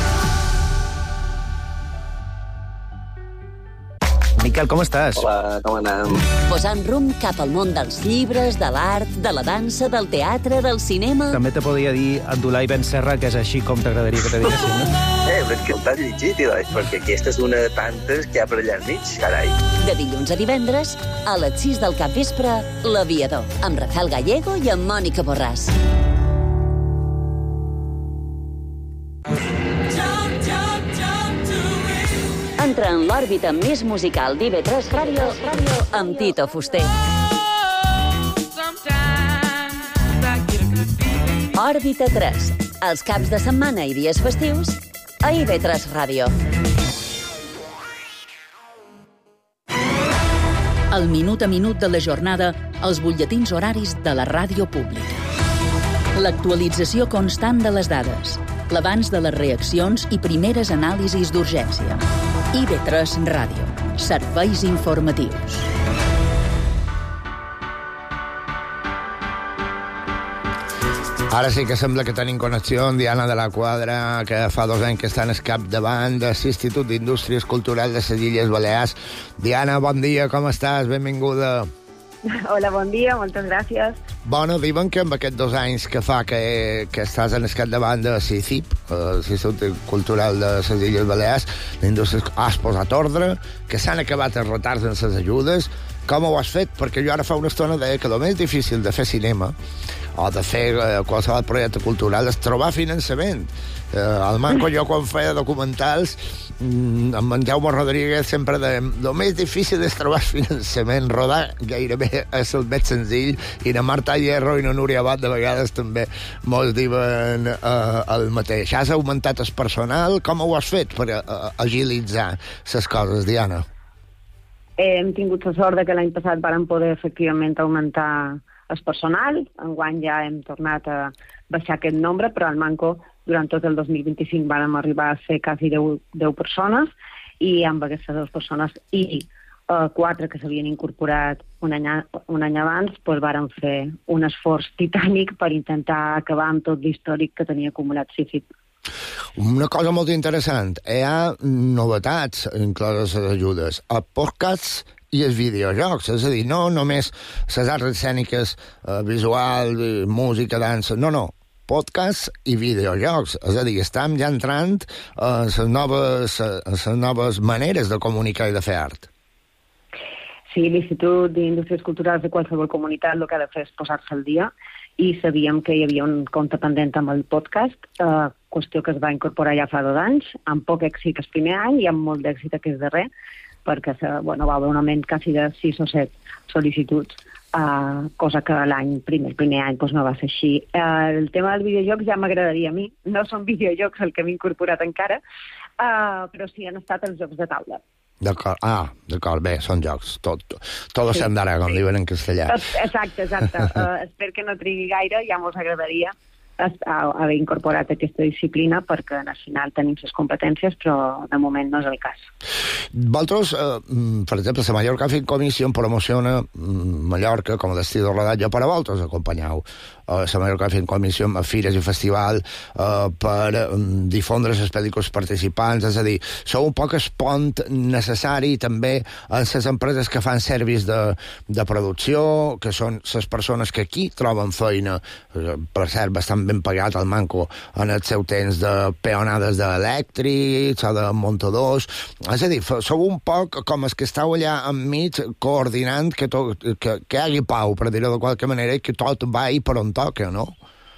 Miquel, com estàs? Hola, com anem? Posant rumb cap al món dels llibres, de l'art, de la dansa, del teatre, del cinema... També te podria dir Abdulai Ben Serra, que és així com t'agradaria que te diguessin, no? Eh, però és que t'has llegit, Ilai, perquè aquesta és una de tantes que hi ha per allà al mig, carai. De dilluns a divendres, a les sis del capvespre, L'Aviador, amb Rafael Gallego i amb Mònica Borràs. Entra en l'òrbita més musical d'I V tres Ràdio amb Tito Fuster. Òrbita tres, els caps de setmana i dies festius a I V tres Ràdio. El minut a minut de la jornada, els butlletins horaris de la ràdio pública. L'actualització constant de les dades, l'abans de les reaccions i primeres anàlisis d'urgència. I V tres Ràdio. Serveis informatius. Ara sí que sembla que tenim connexió amb Diana de la Quadra, que fa dos anys que està en el capdavant de l'Institut d'Indústries Culturals de les Illes Balears. Diana, bon dia, com estàs? Benvinguda. Hola, bon dia, moltes gràcies. Bueno, diuen que amb aquests dos anys que fa que, que estàs en el capdavant de C I C I P, l'Institut Cultural de les Illes Balears, has posat ordre, que s'han acabat els retards en les ajudes. Com ho has fet? Perquè jo ara fa una estona deia que el més difícil de fer cinema o de fer eh, qualsevol projecte cultural és trobar finançament. Eh, al Manco, jo quan feia documentals, mm, amb en Jaume Rodríguez sempre deia el més difícil és trobar finançament. Rodar gairebé és el més senzill, i na Marta Hierro i na Núria Abad de vegades també mos diuen eh, el mateix. Has augmentat el personal? Com ho has fet per eh, agilitzar les coses, Diana? Hem tingut la sort que l'any passat vàrem poder efectivament augmentar el personal. Enguany ja hem tornat a baixar aquest nombre, però al Manco durant tot el dos mil vint-i-cinc vàrem arribar a ser quasi deu persones, i amb aquestes dues persones i uh, quatre que s'havien incorporat un any, un any abans, doncs vàrem fer un esforç titànic per intentar acabar amb tot l'històric que tenia acumulat C I C I P. Una cosa molt interessant, hi ha novetats incloses les ajudes, a podcasts i els videojocs, és a dir, no només les arts escèniques, eh, visual, música, dansa, no, no, podcasts i videojocs, és a dir, estem ja entrant a les noves, a les noves maneres de comunicar i de fer art. Sí, l'Institut d'Indústries Culturals de qualsevol comunitat el que ha de fer és posar-se al dia, i sabíem que hi havia un compte pendent amb el podcast, eh, qüestió que es va incorporar ja fa dos anys, amb poc èxit el primer any i amb molt d'èxit aquest darrer, perquè bueno, va haver un augment quasi de sis o set sol·licituds, eh, cosa que l'any primer, el primer any doncs no va ser així. Eh, el tema dels videojocs ja m'agradaria a mi, no són videojocs el que m'he incorporat encara, eh, però sí han estat els jocs de taula. D'acord, ah, d'acord, bé, són jocs. Tot, tot sí, s'andarà, com sí. Diuen en castellà. Exacte, exacte. uh, espero que no trigui gaire, ja mos agradaria haver incorporat aquesta disciplina, perquè al final tenim les competències, però de moment no és el cas. Vosaltres, eh, per exemple, la Mallorca Film Commission promociona Mallorca com a destí de rodatge, per a vosaltres acompanyeu a la Mallorca Film Commission a fires i festival eh, per eh, difondre les pel·lícules participants, és a dir, sou un poc el pont necessari també a les empreses que fan servis de, de producció, que són les persones que aquí troben feina, per cert, bastant ben pagat al Manco en el seu temps de peonades d'elèctrics o de muntadors. És a dir, sou un poc com els que estàu allà enmig coordinant que, to, que, que hi hagi pau, per dir-ho de qualque manera, i que tot va per on toca, no?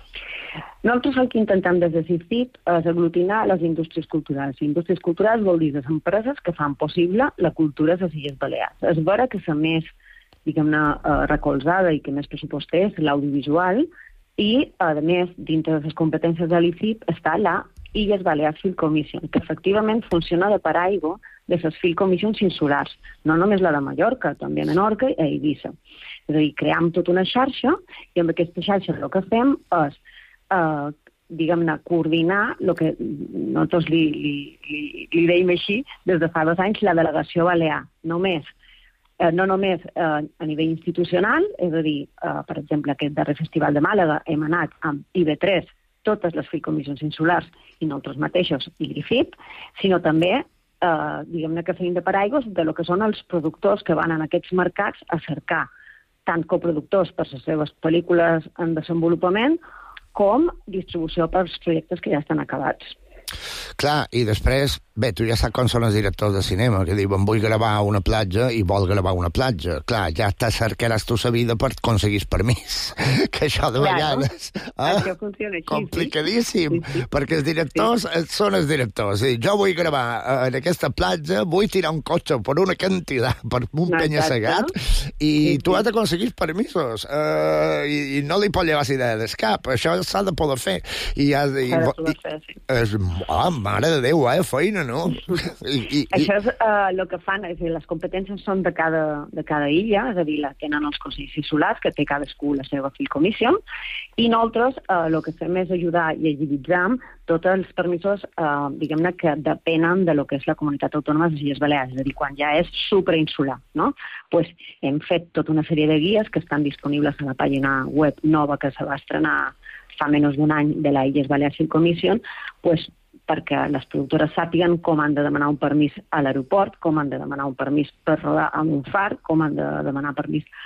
Nosaltres el que intentem des de C I C I P és aglutinar les indústries culturals. Indústries culturals vol dir les empreses que fan possible la cultura de les Illes Balears. És vera que la més, diguem-ne, recolzada i que més pressupost és l'audiovisual, i, a més, dintre de les competències de l'I C I P està la Illes Balears Film Commission, que efectivament funciona de paraigua de les Film Commissions insulars, no només la de Mallorca, també a Menorca i a Eivissa. És a dir, cream tota una xarxa, i amb aquesta xarxa el que fem és, eh, diguem-ne, coordinar el que nosaltres li, li, li, li deim així des de fa dos anys, la delegació balear, només. Eh, no només eh, a nivell institucional, és a dir, eh, per exemple, aquest darrer festival de Màlaga hem anat amb I B tres, totes les Film Commissions insulars i nosaltres mateixos i l'I F I P, sinó també, eh, diguem-ne que feim de paraigües de lo que són els productors que van en aquests mercats a cercar tant coproductors per les seves pel·lícules en desenvolupament com distribució per als projectes que ja estan acabats. Clar, i després, bé, tu ja saps com són els directors de cinema, que diuen vull gravar una platja i vol gravar una platja. Clar, ja te cercaràs tu sa vida per aconseguir permís. Que això de vegades... Claro. Eh? Això funciona així, complicadíssim, sí. Sí. perquè els directors sí. són els directors. És dir, jo vull gravar en aquesta platja, vull tirar un cotxe per una quantitat, per un no, penya-segat, i sí, tu sí. has d'aconseguir permisos, uh, i, i no li pot llevar la idea d'escap. Això s'ha de poder fer. I has de... S'ha de poder fer, sí. És, oh, mare de Déu, eh, feina, no? I, i, Això és el uh, que fan, és dir, les competències són de cada, de cada illa, és a dir, la tenen els consells insulars, que té cadascú la seva Film Commission, i nosaltres el uh, que fem és ajudar i agilitzar tots els permisos, uh, diguem-ne, que depenen de lo que és la comunitat autònoma de les Illes Balears, és a dir, quan ja és superinsular, no? Pues hem fet tota una sèrie de guies que estan disponibles a la pàgina web nova que se va estrenar fa menys d'un any de la Illes Balears Film Commission, pues, perquè les productores sàpiguen com han de demanar un permís a l'aeroport, com han de demanar un permís per rodar en un far, com han de demanar permís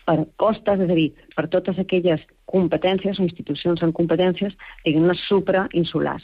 per costes, és a dir, per totes aquelles competències o institucions en competències, diguem-ne, suprainsulars.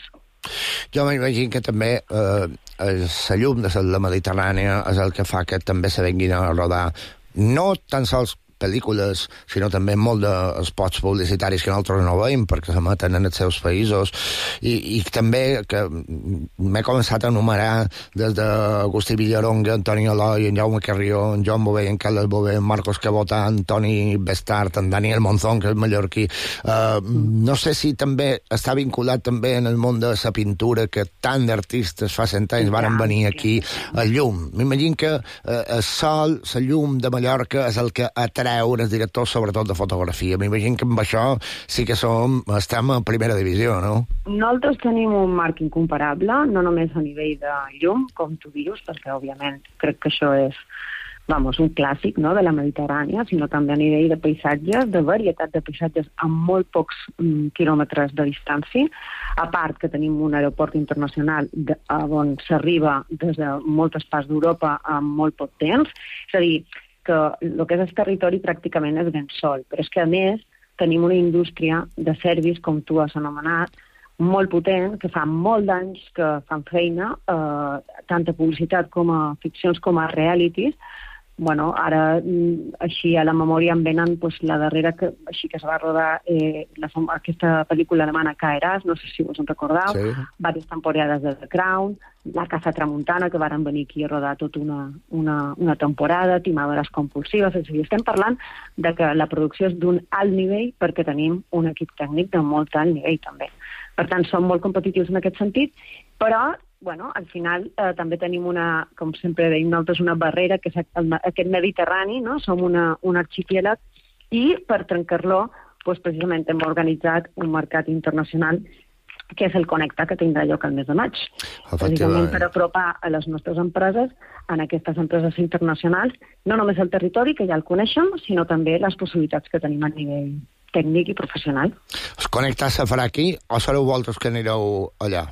Jo m'imagino que també eh, la llum de la Mediterrània és el que fa que també se venguin a rodar no tan sols pel·lícules, sinó també molt d'espots publicitaris que nosaltres no veiem perquè s'emeten en els seus països i, i també que m'he començat a enumerar des d'Agustí Villaronga, Antoni Eloi, en Jaume Carrió, en Joan Bové, en Carles Bové, en Marcos Cabotà, en Toni Bestart, en Daniel Monzón, que és mallorquí. Uh, no sé si també està vinculat també en el món de la pintura, que tant d'artistes fa cent anys varen venir aquí a llum. M'imagino que uh, el sol, la llum de Mallorca és el que atreu els directors, sobretot de fotografia. M'imagino que amb això sí que som, estem a primera divisió, no? Nosaltres tenim un marc incomparable, no només a nivell de llum, com tu dius, perquè, òbviament, crec que això és vamos, un clàssic, no?, de la Mediterrània, sinó també a nivell de paisatges, de varietat de paisatges amb molt pocs mm, quilòmetres de distància, a part que tenim un aeroport internacional de, on s'arriba des de moltes parts d'Europa amb molt poc temps, és a dir, que el que és el territori pràcticament és ben sol, però és que a més tenim una indústria de servis, com tu has anomenat, molt potent, que fa molt d'anys que fan feina, eh, tant a publicitat com a ficcions com a realities. Bueno, ara, així a la memòria em venen pues, la darrera que, així que es va rodar eh, la, aquesta pel·lícula alemana Caerás, no sé si us en recordeu, sí. Diverses temporades de The Crown, La Casa Tramuntana, que varen venir aquí a rodar tota una, una, una temporada, Timadores compulsives, és a dir, estem parlant de que la producció és d'un alt nivell perquè tenim un equip tècnic de molt alt nivell també. Per tant, som molt competitius en aquest sentit, però bueno, al final eh, també tenim una, com sempre deim nosaltres, una barrera, que és el, aquest Mediterrani, no? Som una, un arxipiélag, i per trencar-lo, doncs, precisament hem organitzat un mercat internacional que és el Connecta, que tindrà lloc al mes de maig. Precisament per apropar a les nostres empreses en aquestes empreses internacionals, no només el territori, que ja el coneixem, sinó també les possibilitats que tenim a nivell tècnic i professional. Es Connecta se farà aquí o sereu vosaltres que anireu allà?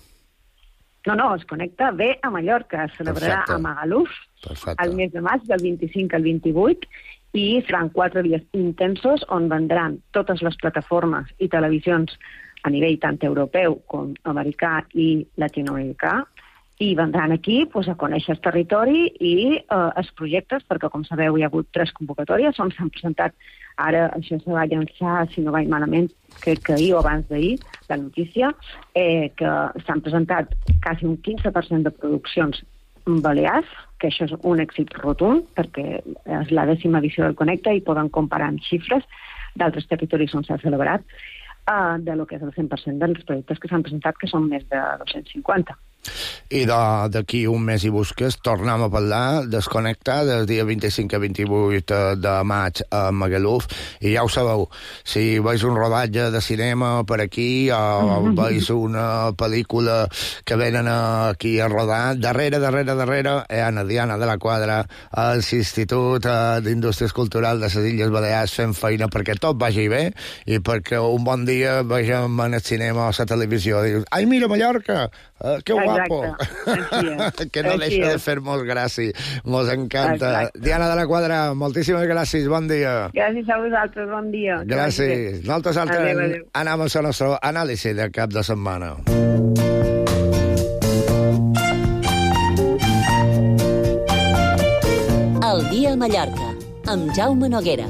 No, no, es Connecta ve a Mallorca, es celebrarà Perfecte. A Magaluf Perfecte. El mes de maig, del vint-i-cinc al vint-i-vuit, i seran quatre dies intensos on vendran totes les plataformes i televisions a nivell tant europeu com americà i latinoamericà, i vendran aquí pues, a conèixer el territori i eh, els projectes, perquè, com sabeu, hi ha hagut tres convocatòries on s'han presentat. Ara això se va llançar, si no vaig malament, crec que ahir o abans d'ahir, la notícia, eh, que s'han presentat quasi un quinze per cent de produccions balears, que això és un èxit rotund, perquè és la dècima edició del Connecta i poden comparar amb xifres d'altres territoris on s'ha celebrat, eh, de lo que és el cent per cent dels projectes que s'han presentat, que són més de dos-cents cinquanta. I d'aquí un mes i busques tornem a parlar Desconnecta del dia vint-i-cinc a vint-i-vuit de maig a Magaluf, i ja ho sabeu, si veus un rodatge de cinema per aquí o veus una pel·lícula que venen aquí a rodar, darrere, darrere, darrere hi ha a Diana de la Quadra a l'Institut d'Indústries Culturals de les Illes Balears fent feina perquè tot vagi bé i perquè un bon dia vegem en el cinema o a la televisió i dius, ai, mira Mallorca, uh, que guapo. Que no deixa de fer molt gràcia. Mos encanta. Exacte. Diana de la Quadra, moltíssimes gràcies, bon dia. Gràcies a vosaltres, bon dia. Gràcies. Nosaltres altres anem a la nostra anàlisi de cap de setmana. El dia a Mallorca, amb Jaume Noguera.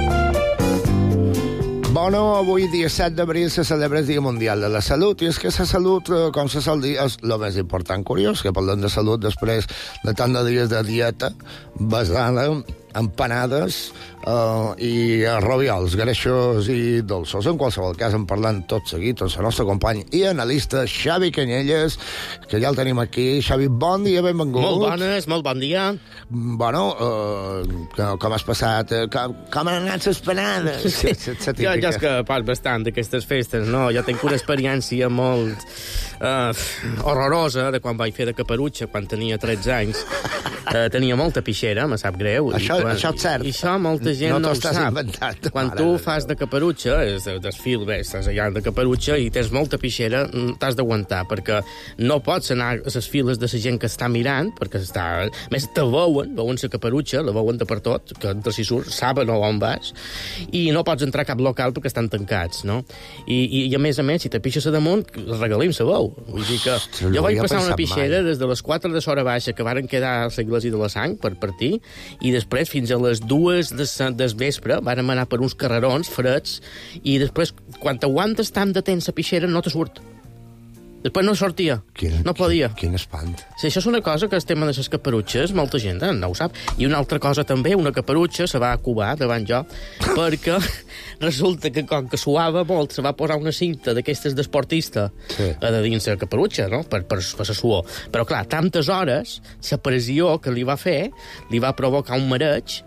Bueno, avui, dia set d'abril, se celebra el Dia Mundial de la Salut, i és que la salut, com se sol dir, és el més important. Curiós que parlem de salut després de tant de dies de dieta basada en panades uh, i raviols greixos i dolços. En qualsevol cas, en parlant tot seguit amb el nostre company i analista Xavi Canyelles, que ja el tenim aquí. Xavi, bon dia, benvingut. Molt bones, molt bon dia. Bueno, uh, com has passat? Com, com han anat les panades? Sí. Jo, jo és que pas bastant d'aquestes festes, no? Jo tinc una experiència molt uh, horrorosa de quan vaig fer de caperutxa, quan tenia tretze anys. Uh, tenia molta pixera, me sap greu. Això, quan, això és cert. I això molta gent no, no, no ho sap. Inventat. Quan Mare tu de fas de caparutxa, és de, desfil, bé, estàs allà de caparutxa i tens molta pixera, t'has d'aguantar, perquè no pots anar a les files de la gent que està mirant, perquè està... A més, te veuen, veuen la caparutxa, la veuen de per tot, que entre si surt, saben on vas, i no pots entrar a cap local perquè estan tancats, no? I, i, i a més a més, si te pixes a damunt, regalim la veu. Vull dir que jo vaig passar una pixera mai. Des de les quatre de l'hora baixa, que varen quedar a l'Iglésia de la Sang per partir, i després fins a les dues de, de vespre vàrem anar per uns carrerons freds, i després, quan t'aguantes tant de temps a pixera, no te surt. Després no sortia, quin, no podia. Quin, quin espant. Sí, això és una cosa que el tema de les caparutxes, molta gent eh, no ho sap. I una altra cosa també, una caparutxa se va acubar davant jo, perquè resulta que com que suava molt, se va posar una cinta d'aquestes d'esportista sí. a de dins la caparutxa, no?, per, per, per la suor. Però, clar, tantes hores, la pressió que li va fer li va provocar un mareig.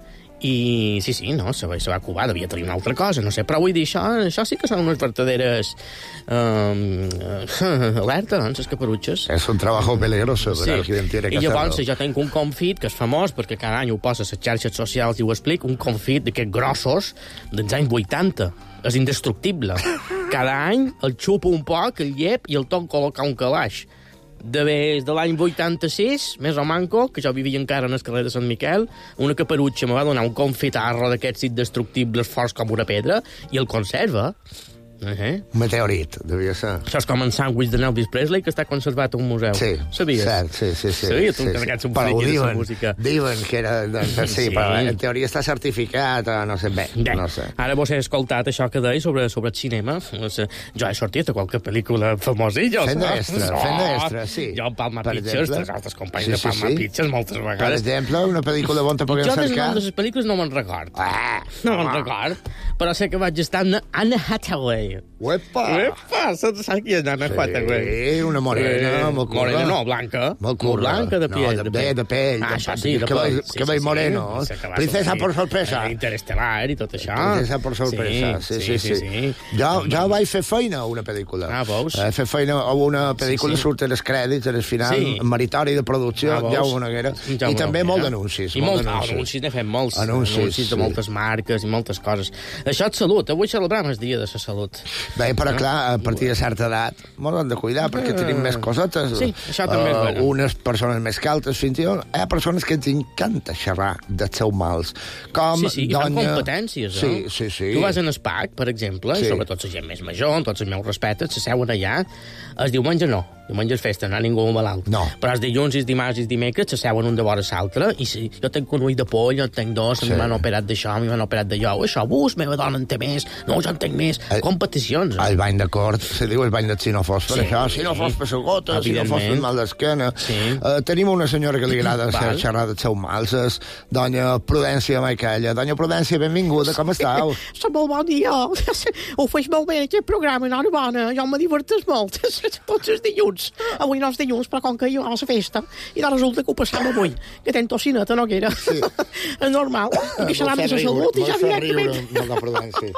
I sí, sí, no, se va, se va acubar, devia tenir una altra cosa, no sé, però vull dir, això, això sí que són unes verdaderes um, uh, alerta, no?, les caparutxes. És un trabajo peligroso, sí. Però alguien tiene que I llavors hacerlo. jo tinc un confit que és famós, perquè cada any ho posa a les xarxes socials i ho explico, un confit d'aquests grossos dels anys vuitanta. És indestructible. Cada any el xupo un poc, el llep, i el torn col·locar un calaix. Des de l'any vuitanta-sis, més o manco, que jo vivia encara en el carrer de Sant Miquel, una caparutxa me va donar un confitarro d'aquests indestructibles forts com una pedra, i el conserva. Uh-huh. Un meteorit, devia ser. Això és com un sàndwich de Elvis Presley que està conservat a un museu. Sí, sabies? cert, sí, sí. sí Sabies tu sí, que sí. aquests un però friqui de la diuen, música? Diuen que era... De, de, sí, sí, però en teoria està certificat, no sé, bé, bé no sé. Ara vos he escoltat això que deia sobre, sobre el cinema. No sé, jo he sortit a qualque pel·lícula famosilla. Fent d'extra, oh, fent d'extra, sí. Jo, Palma per Pictures, els altres companys sí, de Palma sí, sí. Pictures, moltes vegades. Per exemple, una pel·lícula on te puguem cercar... Jo des de les pel·lícules no me'n record. Ah, no me'n record. Però sé que vaig estar amb Anne Hathaway. Uepa! Uepa! Saps qui és Anne Hathaway? Sí, una morena, eh, molt curra. Morena no, blanca. Molt curra. Molt blanca de piel. No, de, de, de pell. Ah, això sí, de pell. pell. Que veig moreno. Princesa por sorpresa. Interestel·lar i tot això. Princesa por sorpresa, sí, sí, sí. sí, sí. Jo, jo vaig fer feina a una pel·lícula. Ah, veus? Vaig fer feina a una pel·lícula, sí, sí. Surten els crèdits, en el final, sí. meritori de producció, ah, ja ho coneguera. Ja I també molt d'anuncis. I molt d'anuncis, n'he fet molts. Anuncis, anuncis de moltes marques i moltes coses. Això és salut, avui celebrem el dia de la salut. Bé, però clar, a partir de certa edat, molt hem de cuidar, perquè tenim més cosetes. Sí, això també és vera. Unes persones més caltes, fins i tot. Hi ha persones que ens encanta xerrar dels seus mals. Com sí, sí, i donya... fan competències, sí, eh? Sí, sí. Tu vas en el P A C, per exemple, sí. Sobretot la gent més major, amb tots els meus respectes, se seuen allà, es diumenge no, diumenge és festa, no hi ha ningú malalt. No. Però els dilluns, els dimarts i els dimecres se seuen un de vora l'altre, i si jo tenc un ull de poll, jo en tenc dos, sí. m'han operat d'això, m'han operat d'allò, això, bus, meva dona en té més, no, jo en tenc més, el, competicions. Eh? El bany de cort, se diu el bany de si no fos per sí. això, si no fos per la gota, si no fos per mal d'esquena. Sí. Uh, tenim una senyora que li agrada xerrar dels seus mals, és doña Prudència Maicalla. Doña Prudència, benvinguda, com estàu? Sí, molt bon dia. Ho fes molt bé, aquest programa, no, bona. Jo me divertís molt, tots els dilluns. Avui no és dilluns, però com que jo a la festa, i de resulta que ho passam avui, que tenc tocineta, no que era. Sí. És normal, que xerram de la salut i ja directament. Doña Prudència.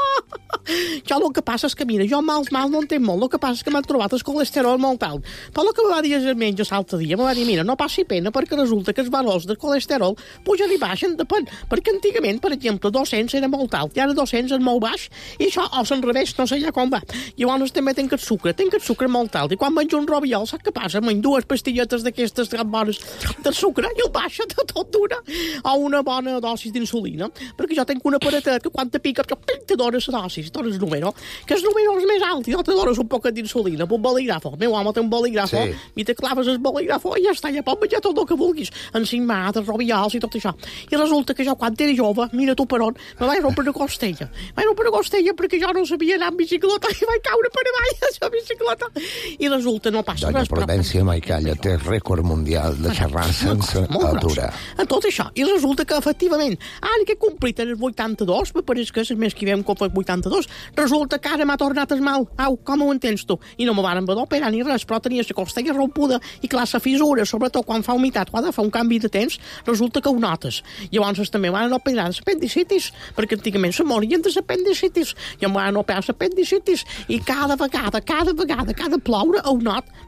Jo el que passa és que, mira, jo mals, mal no en tenc molt, el que passa és que m'han trobat el colesterol molt alt. Però el que me va dir el metge l'altre dia, me va dir, mira, no passi pena, perquè resulta que els valors de colesterol pugen i baixen, depèn, perquè antigament, per exemple, dos-cents era molt alt, i ara dos-cents és molt baix, i això, o se'n revés, no sé ja com va. I llavors també tenc el sucre, tenc el sucre molt alt, i quan menjo un robiol, saps què passa? Menjo dues pastilletes d'aquestes gran bones de sucre, i el baixa de tot d'una, o una bona dosis d'insulina, perquè jo tenc un aparatet que quan te pica, te dones la dosis, dones el número, que el número és més alt, i no te dones un poquet d'insulina, un bolígrafo. El meu home té un bolígrafo, sí. I te claves el bolígrafo i ja està, ja pots menjar tot el que vulguis, encimades, robiols i tot això. I resulta que jo, quan era jove, mira tu per on, me vaig rompre una costella. Vaig rompre una costella perquè jo no sabia anar amb bicicleta i vaig caure per avall a la bicicleta. I resulta, no passa Doña res. Prudència Maicalla té rècord mundial de xerrar sense aturar. En tot això. I resulta que, efectivament, ara que he complit els vuitanta-dos, me pareix que és el mes que vam complir vuitanta-dos, resulta que ara m'ha tornat el mal. Au, com ho entens tu? I no me varen haver d'operar ni res, però tenia la costella rompuda i clar, la fissura, sobretot quan fa humitat, quan ha de fer un canvi de temps, resulta que ho notes. Llavors també van operar l'apendicitis, perquè antigament se morien de l'apendicitis. I em van operar l'apendicitis i cada vegada, cada vegada, cada ploure, ho not,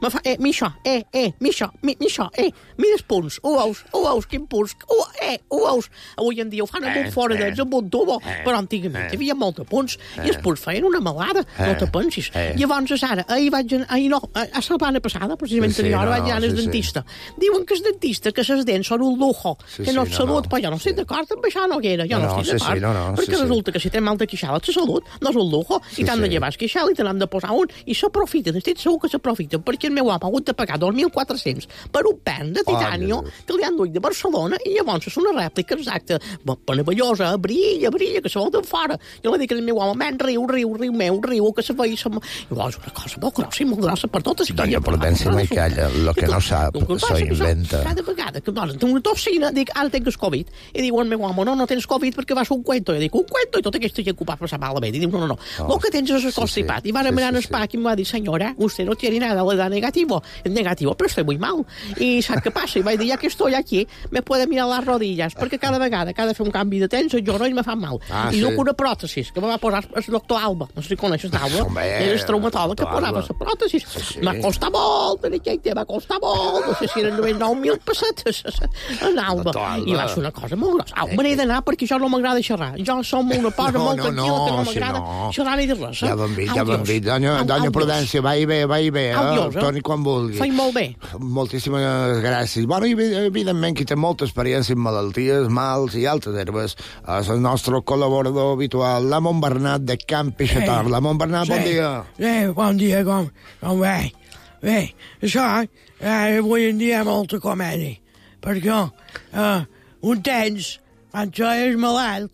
Me fa, eh, mi això, eh, eh, mi això, mi, mi això, eh, mira els punts, ho veus, ho veus, quin punts, ho, eh, ho veus. Avui en dia ho fan amb un fora d'ells, amb un tubo, però antigament hi havia molts punts, i els punts feien una malada, no te pensis. Llavors, ara, ahir vaig, ahir no, a setmana passada, precisament Sí, sí, anterior, no, vaig anar al sí, sí. dentista. Diuen que els dentistes, que les dents són un lujo, Sí, que sí, no no, és salut, no. però jo no estic d'acord amb això, Noguera, jo No, no, no, estic sí, sí, d'acord, no, no, perquè sí, sí. resulta que si tens mal de queixal, la salut no és un lujo, Sí, i t'han de sí. llevar el queixal i te n'han de posar un, i s'aprofiten, estic segur que s'aprofiten, perquè el meu home ha hagut de pagar dos mil quatre-cents per un pen de titanio Oh, que li han duit de Barcelona, i llavors és una rèplica exacta, penevallosa, brilla, brilla, que se vol d'en fora. Jo li dic al meu home, men, riu, riu, riu meu, riu, que se veia... Som... Llavors, una cosa molt grossa i molt grossa per totes. Doña Prudencia me calla, lo que no sap, s'ho inventa. Cada vegada que donen una tossina, dic, ara tinc Covid. I diu el meu home, no, no tens Covid perquè vas a un cuento. I dic, un cuento? I tota aquesta gent que ho va passar malament. I diu, no, no, no, Oh, el que tens és el constipat. I van sí, mirar sí, en el PAC i em va dir, senyora, usted no tiene nada, le da negativo. Es negativo, pero estoy muy mal. I sap què passa? I vaig dir, ja que estoy aquí, me puede mirar les rodillas, perquè cada vegada que ha de fer un canvi de temps, jo no i me fa mal. Ah, I sí. duc una pròtesis, que me va posar el doctor Alba. No sé si coneixes d'Alba. Home, Era el traumatòleg que doctor posava Alba. la pròtesis. Sí, sí. M'ha costat molt, en aquell temps, m'ha costat molt. No sé si eren només nou mil pessetes en Alba. Doctor Alba. I va ser una cosa molt grossa. Au, me n'he d'anar perquè jo no m'agrada xerrar. Jo som una cosa No, molt no, tranquil·la no, que no si m'agrada no. xerrar ni de res. eh? Ja vam vist, Au, ja vam Dios. vist. Doña, Au, doña au, Prudència, va i bé, va i bé, Au, eh? Dios, eh? Torni quan vulgui. Feim molt bé. Moltíssimes gràcies. Bueno, i evidentment, qui té molta experiència en malalties, mals i altres herbes, és el nostre col·laborador habitual, la Montbernat de Camp Pixator. La Montbernat, bon dia. Sí, bon dia, com, com bé. Bé, això, eh, avui en dia hi ha molta comèdia, perquè eh, un temps, quan jo eres malalt,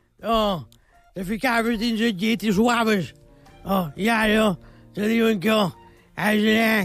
oh, te ficaves dins el llit i suaves, oh, i ara te diuen que has d'anar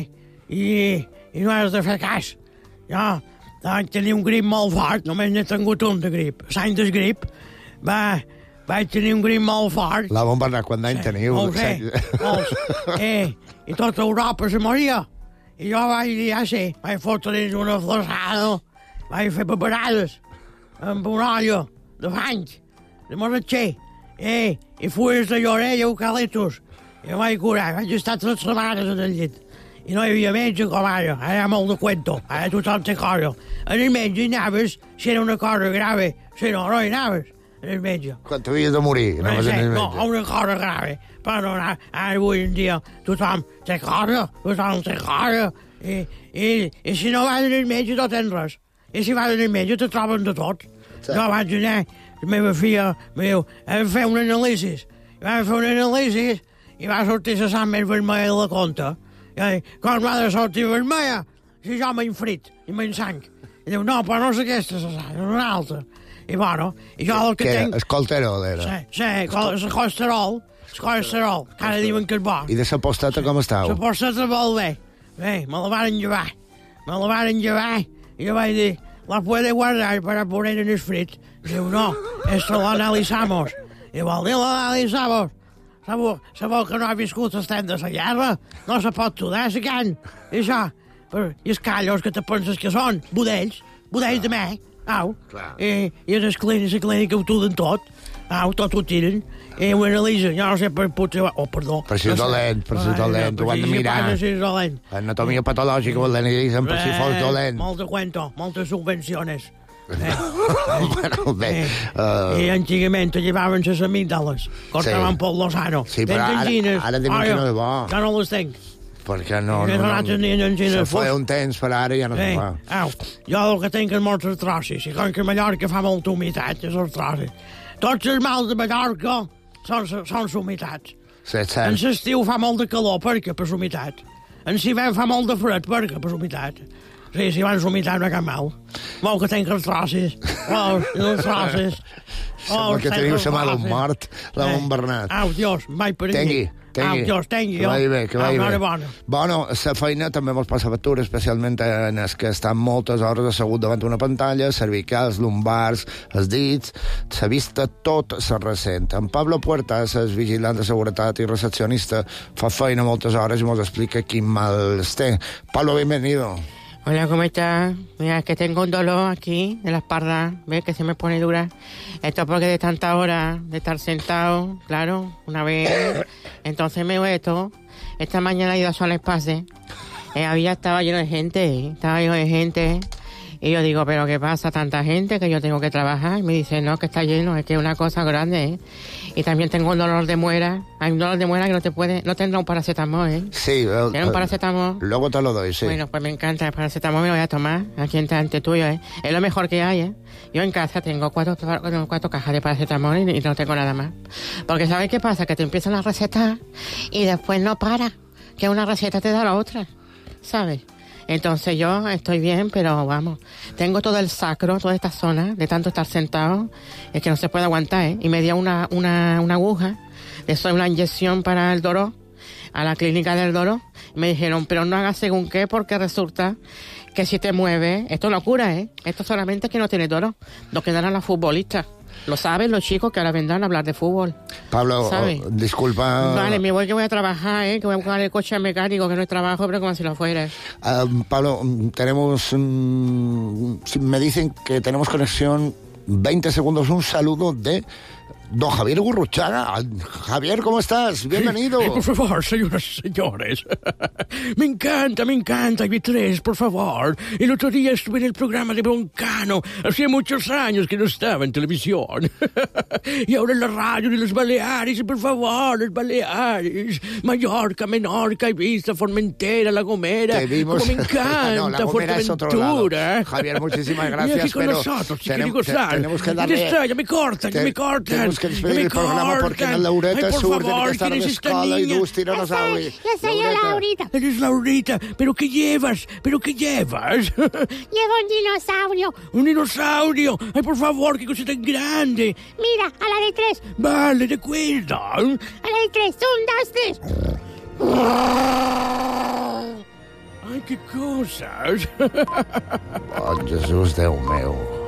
i, i no has de fer cas. Jo, doncs, tenia un grip molt fort, només n'he tingut un de grip. L'any del grip, va, vaig tenir un grip molt fort. La Montbernat, quant d'any teniu? Molts, eh? Molts. Eh, I tota Europa se moria. I jo vaig dir, ja sé, vaig fotre dins una flaçada, vaig fer paperades amb una olla de fang, de moratxer, eh, i fulles de llorer i eucaliptus. I em vaig curar, vaig estar tres setmanes en el llit. I no hi havia metge com ara, ara hi ha molt de cuento, ara tothom té cosa. En el metge hi anaves si era una cosa grave, si no, no hi anaves. En el metge. Quan t'havies de morir, No, anaves sé, en el no, metge. una cosa grave. Però no, ara, ara avui en dia tothom té cosa, tothom té cosa. I, i, i si no vas al metge no tens res. I si vas al metge te troben de tot. Sí. Jo vaig anar, la meva filla, me diu, hem de fer un anàlisi. I vam fer un anàlisi i va sortir la sang més vermella de la compte. I com m'ha de sortir vermella? Si jo m'he infrit i m'he sang. I diu, no, però no és aquesta la sang, és una altra. I bueno, i jo el que Què era? tinc... El colesterol era. Sí, sí, col- el colesterol, el colesterol, que ara diuen que és bo. I de la posteta com estàu? La posteta molt bé. Bé, me la van llevar. Me la van llevar i jo vaig dir, la puede guardar para poner en el frit. Diu, no, esto lo analizamos. I vol dir, lo analizamos. Sabeu, sabeu que no ha viscut estem de la guerra? No se pot tudar, se can. I això, però, i els callos que te penses que són? Budells, budells de me. Au. I, i les clíniques, la clínica ho tuden tot. Au, tot ho tiren. I ho analitzen, jo no sé per potser... Oh, perdó. Per si és dolent, per si és dolent, ho han de mirar. Per si és dolent. Anatomia patològica, ho l'analitzen per si fos dolent. Molta cuento, moltes subvenciones. Eh. Bueno, bé. Eh. Uh, I antigament llevaven les amígdales, cortaven Sí. pel Lozano. Sí, però Tens ara- angines? ara diuen que no és bo. Ja no les tenc. perquè no... I no, no, no, no tenien angines. se fa un temps, per ara ja no Eh, se fa. au, jo el que tinc és molts artrosis, i com que a Mallorca fa molta humitat, és artrosis. Tots els mals de Mallorca són, són humitats. Sí, és En cert. l'estiu fa molt de calor perquè per humitat. En l'hivern fa molt de fred perquè per humitat. Sí, si van humitat no cap mal. Molt que tinc artrosis. Oh, artrosis. Sembla que teniu la mà d'un mort, la Montbernat. Au, Dios, vaig per aquí. Tengui, tengui. Au, Dios, tengui. Que vagi bé, que vagi bé. Bona. Bueno, la feina també mos passa factura, especialment en els que estan moltes hores assegut davant d'una pantalla, cervicals, lumbars, els dits, la vista, tot se ressent. En Pablo Puertas, és vigilant de seguretat i recepcionista, fa feina moltes hores i mos explica quin mal té. Pablo, bienvenido. Hola, ¿cómo estás? Mira, es que tengo un dolor aquí en la espalda, ¿ves? Que se me pone dura. Esto porque de tanta hora de estar sentado, claro, una vez. Entonces me he esto. Esta mañana he ido a Sol Espace Eh, había, estaba lleno de gente, estaba lleno de gente. Y yo digo, ¿pero qué pasa? Tanta gente que yo tengo que trabajar. Y me dice, no, que está lleno, es que es una cosa grande, ¿eh? Y también tengo un dolor de muela. Hay un dolor de muela que no te puede... No tendrá un paracetamol, ¿eh? Sí. Uh, ¿Tiene un paracetamol? Luego te lo doy, sí. Bueno, pues me encanta. El paracetamol me lo voy a tomar aquí en ante tuyo, ¿eh? Es lo mejor que hay, ¿eh? Yo en casa tengo cuatro, cuatro cajas de paracetamol y, y no tengo nada más. Porque ¿sabes qué pasa? Que te empiezan a recetar y después no para. Que una receta te da la otra, ¿sabes? Entonces yo estoy bien, pero vamos, tengo todo el sacro, toda esta zona, de tanto estar sentado, es que no se puede aguantar, ¿eh? Y me dio una, una, una aguja, eso es una inyección para el dolor, a la clínica del dolor. Me dijeron, pero no hagas según qué, porque resulta que si te mueves, esto no cura, ¿eh? Esto solamente es que no tiene dolor, lo que dan a los futbolistas. Lo saben los chicos que ahora vendrán a hablar de fútbol. Pablo, ¿sabes? Oh, disculpa... Vale, me voy que voy a trabajar, ¿eh? Que voy a buscar el coche al mecánico, que no es trabajo, pero como si lo fuera. Uh, Pablo, tenemos... Um, me dicen que tenemos conexión veinte segundos. Un saludo de... Don Javier Gurruchaga. Javier, ¿cómo estás? Bienvenido. Eh, por favor, señoras y señores. Me encanta, me encanta I B tres, por favor. El otro día estuve en el programa de Broncano. Hacía muchos años que no estaba en televisión. Y ahora en la radio de los Baleares, por favor, los Baleares. Mallorca, Menorca, Ibiza, Formentera, La Gomera. Te vimos... Como me encanta, no, La Gomera es otro lado. Javier, muchísimas gracias. Y aquí con pero nosotros, si tenemos, quiere gozar. tenemos que darle... Está, ya me cortan, te, ya me cortan. que despedir el programa porque en Laureta surt de estar a l'escola i dus tiranos a Ya soy yo, Laurita. Eres Laurita, ¿pero qué llevas? ¿Pero qué llevas? Llevo un dinosaurio. ¿Un dinosaurio? Ay, por favor, qué cosa tan grande. Mira, a la de tres. Vale, de acuerdo. A la de tres, un, dos, tres. Ay, qué cosas. Oh, Jesús, Déu meu.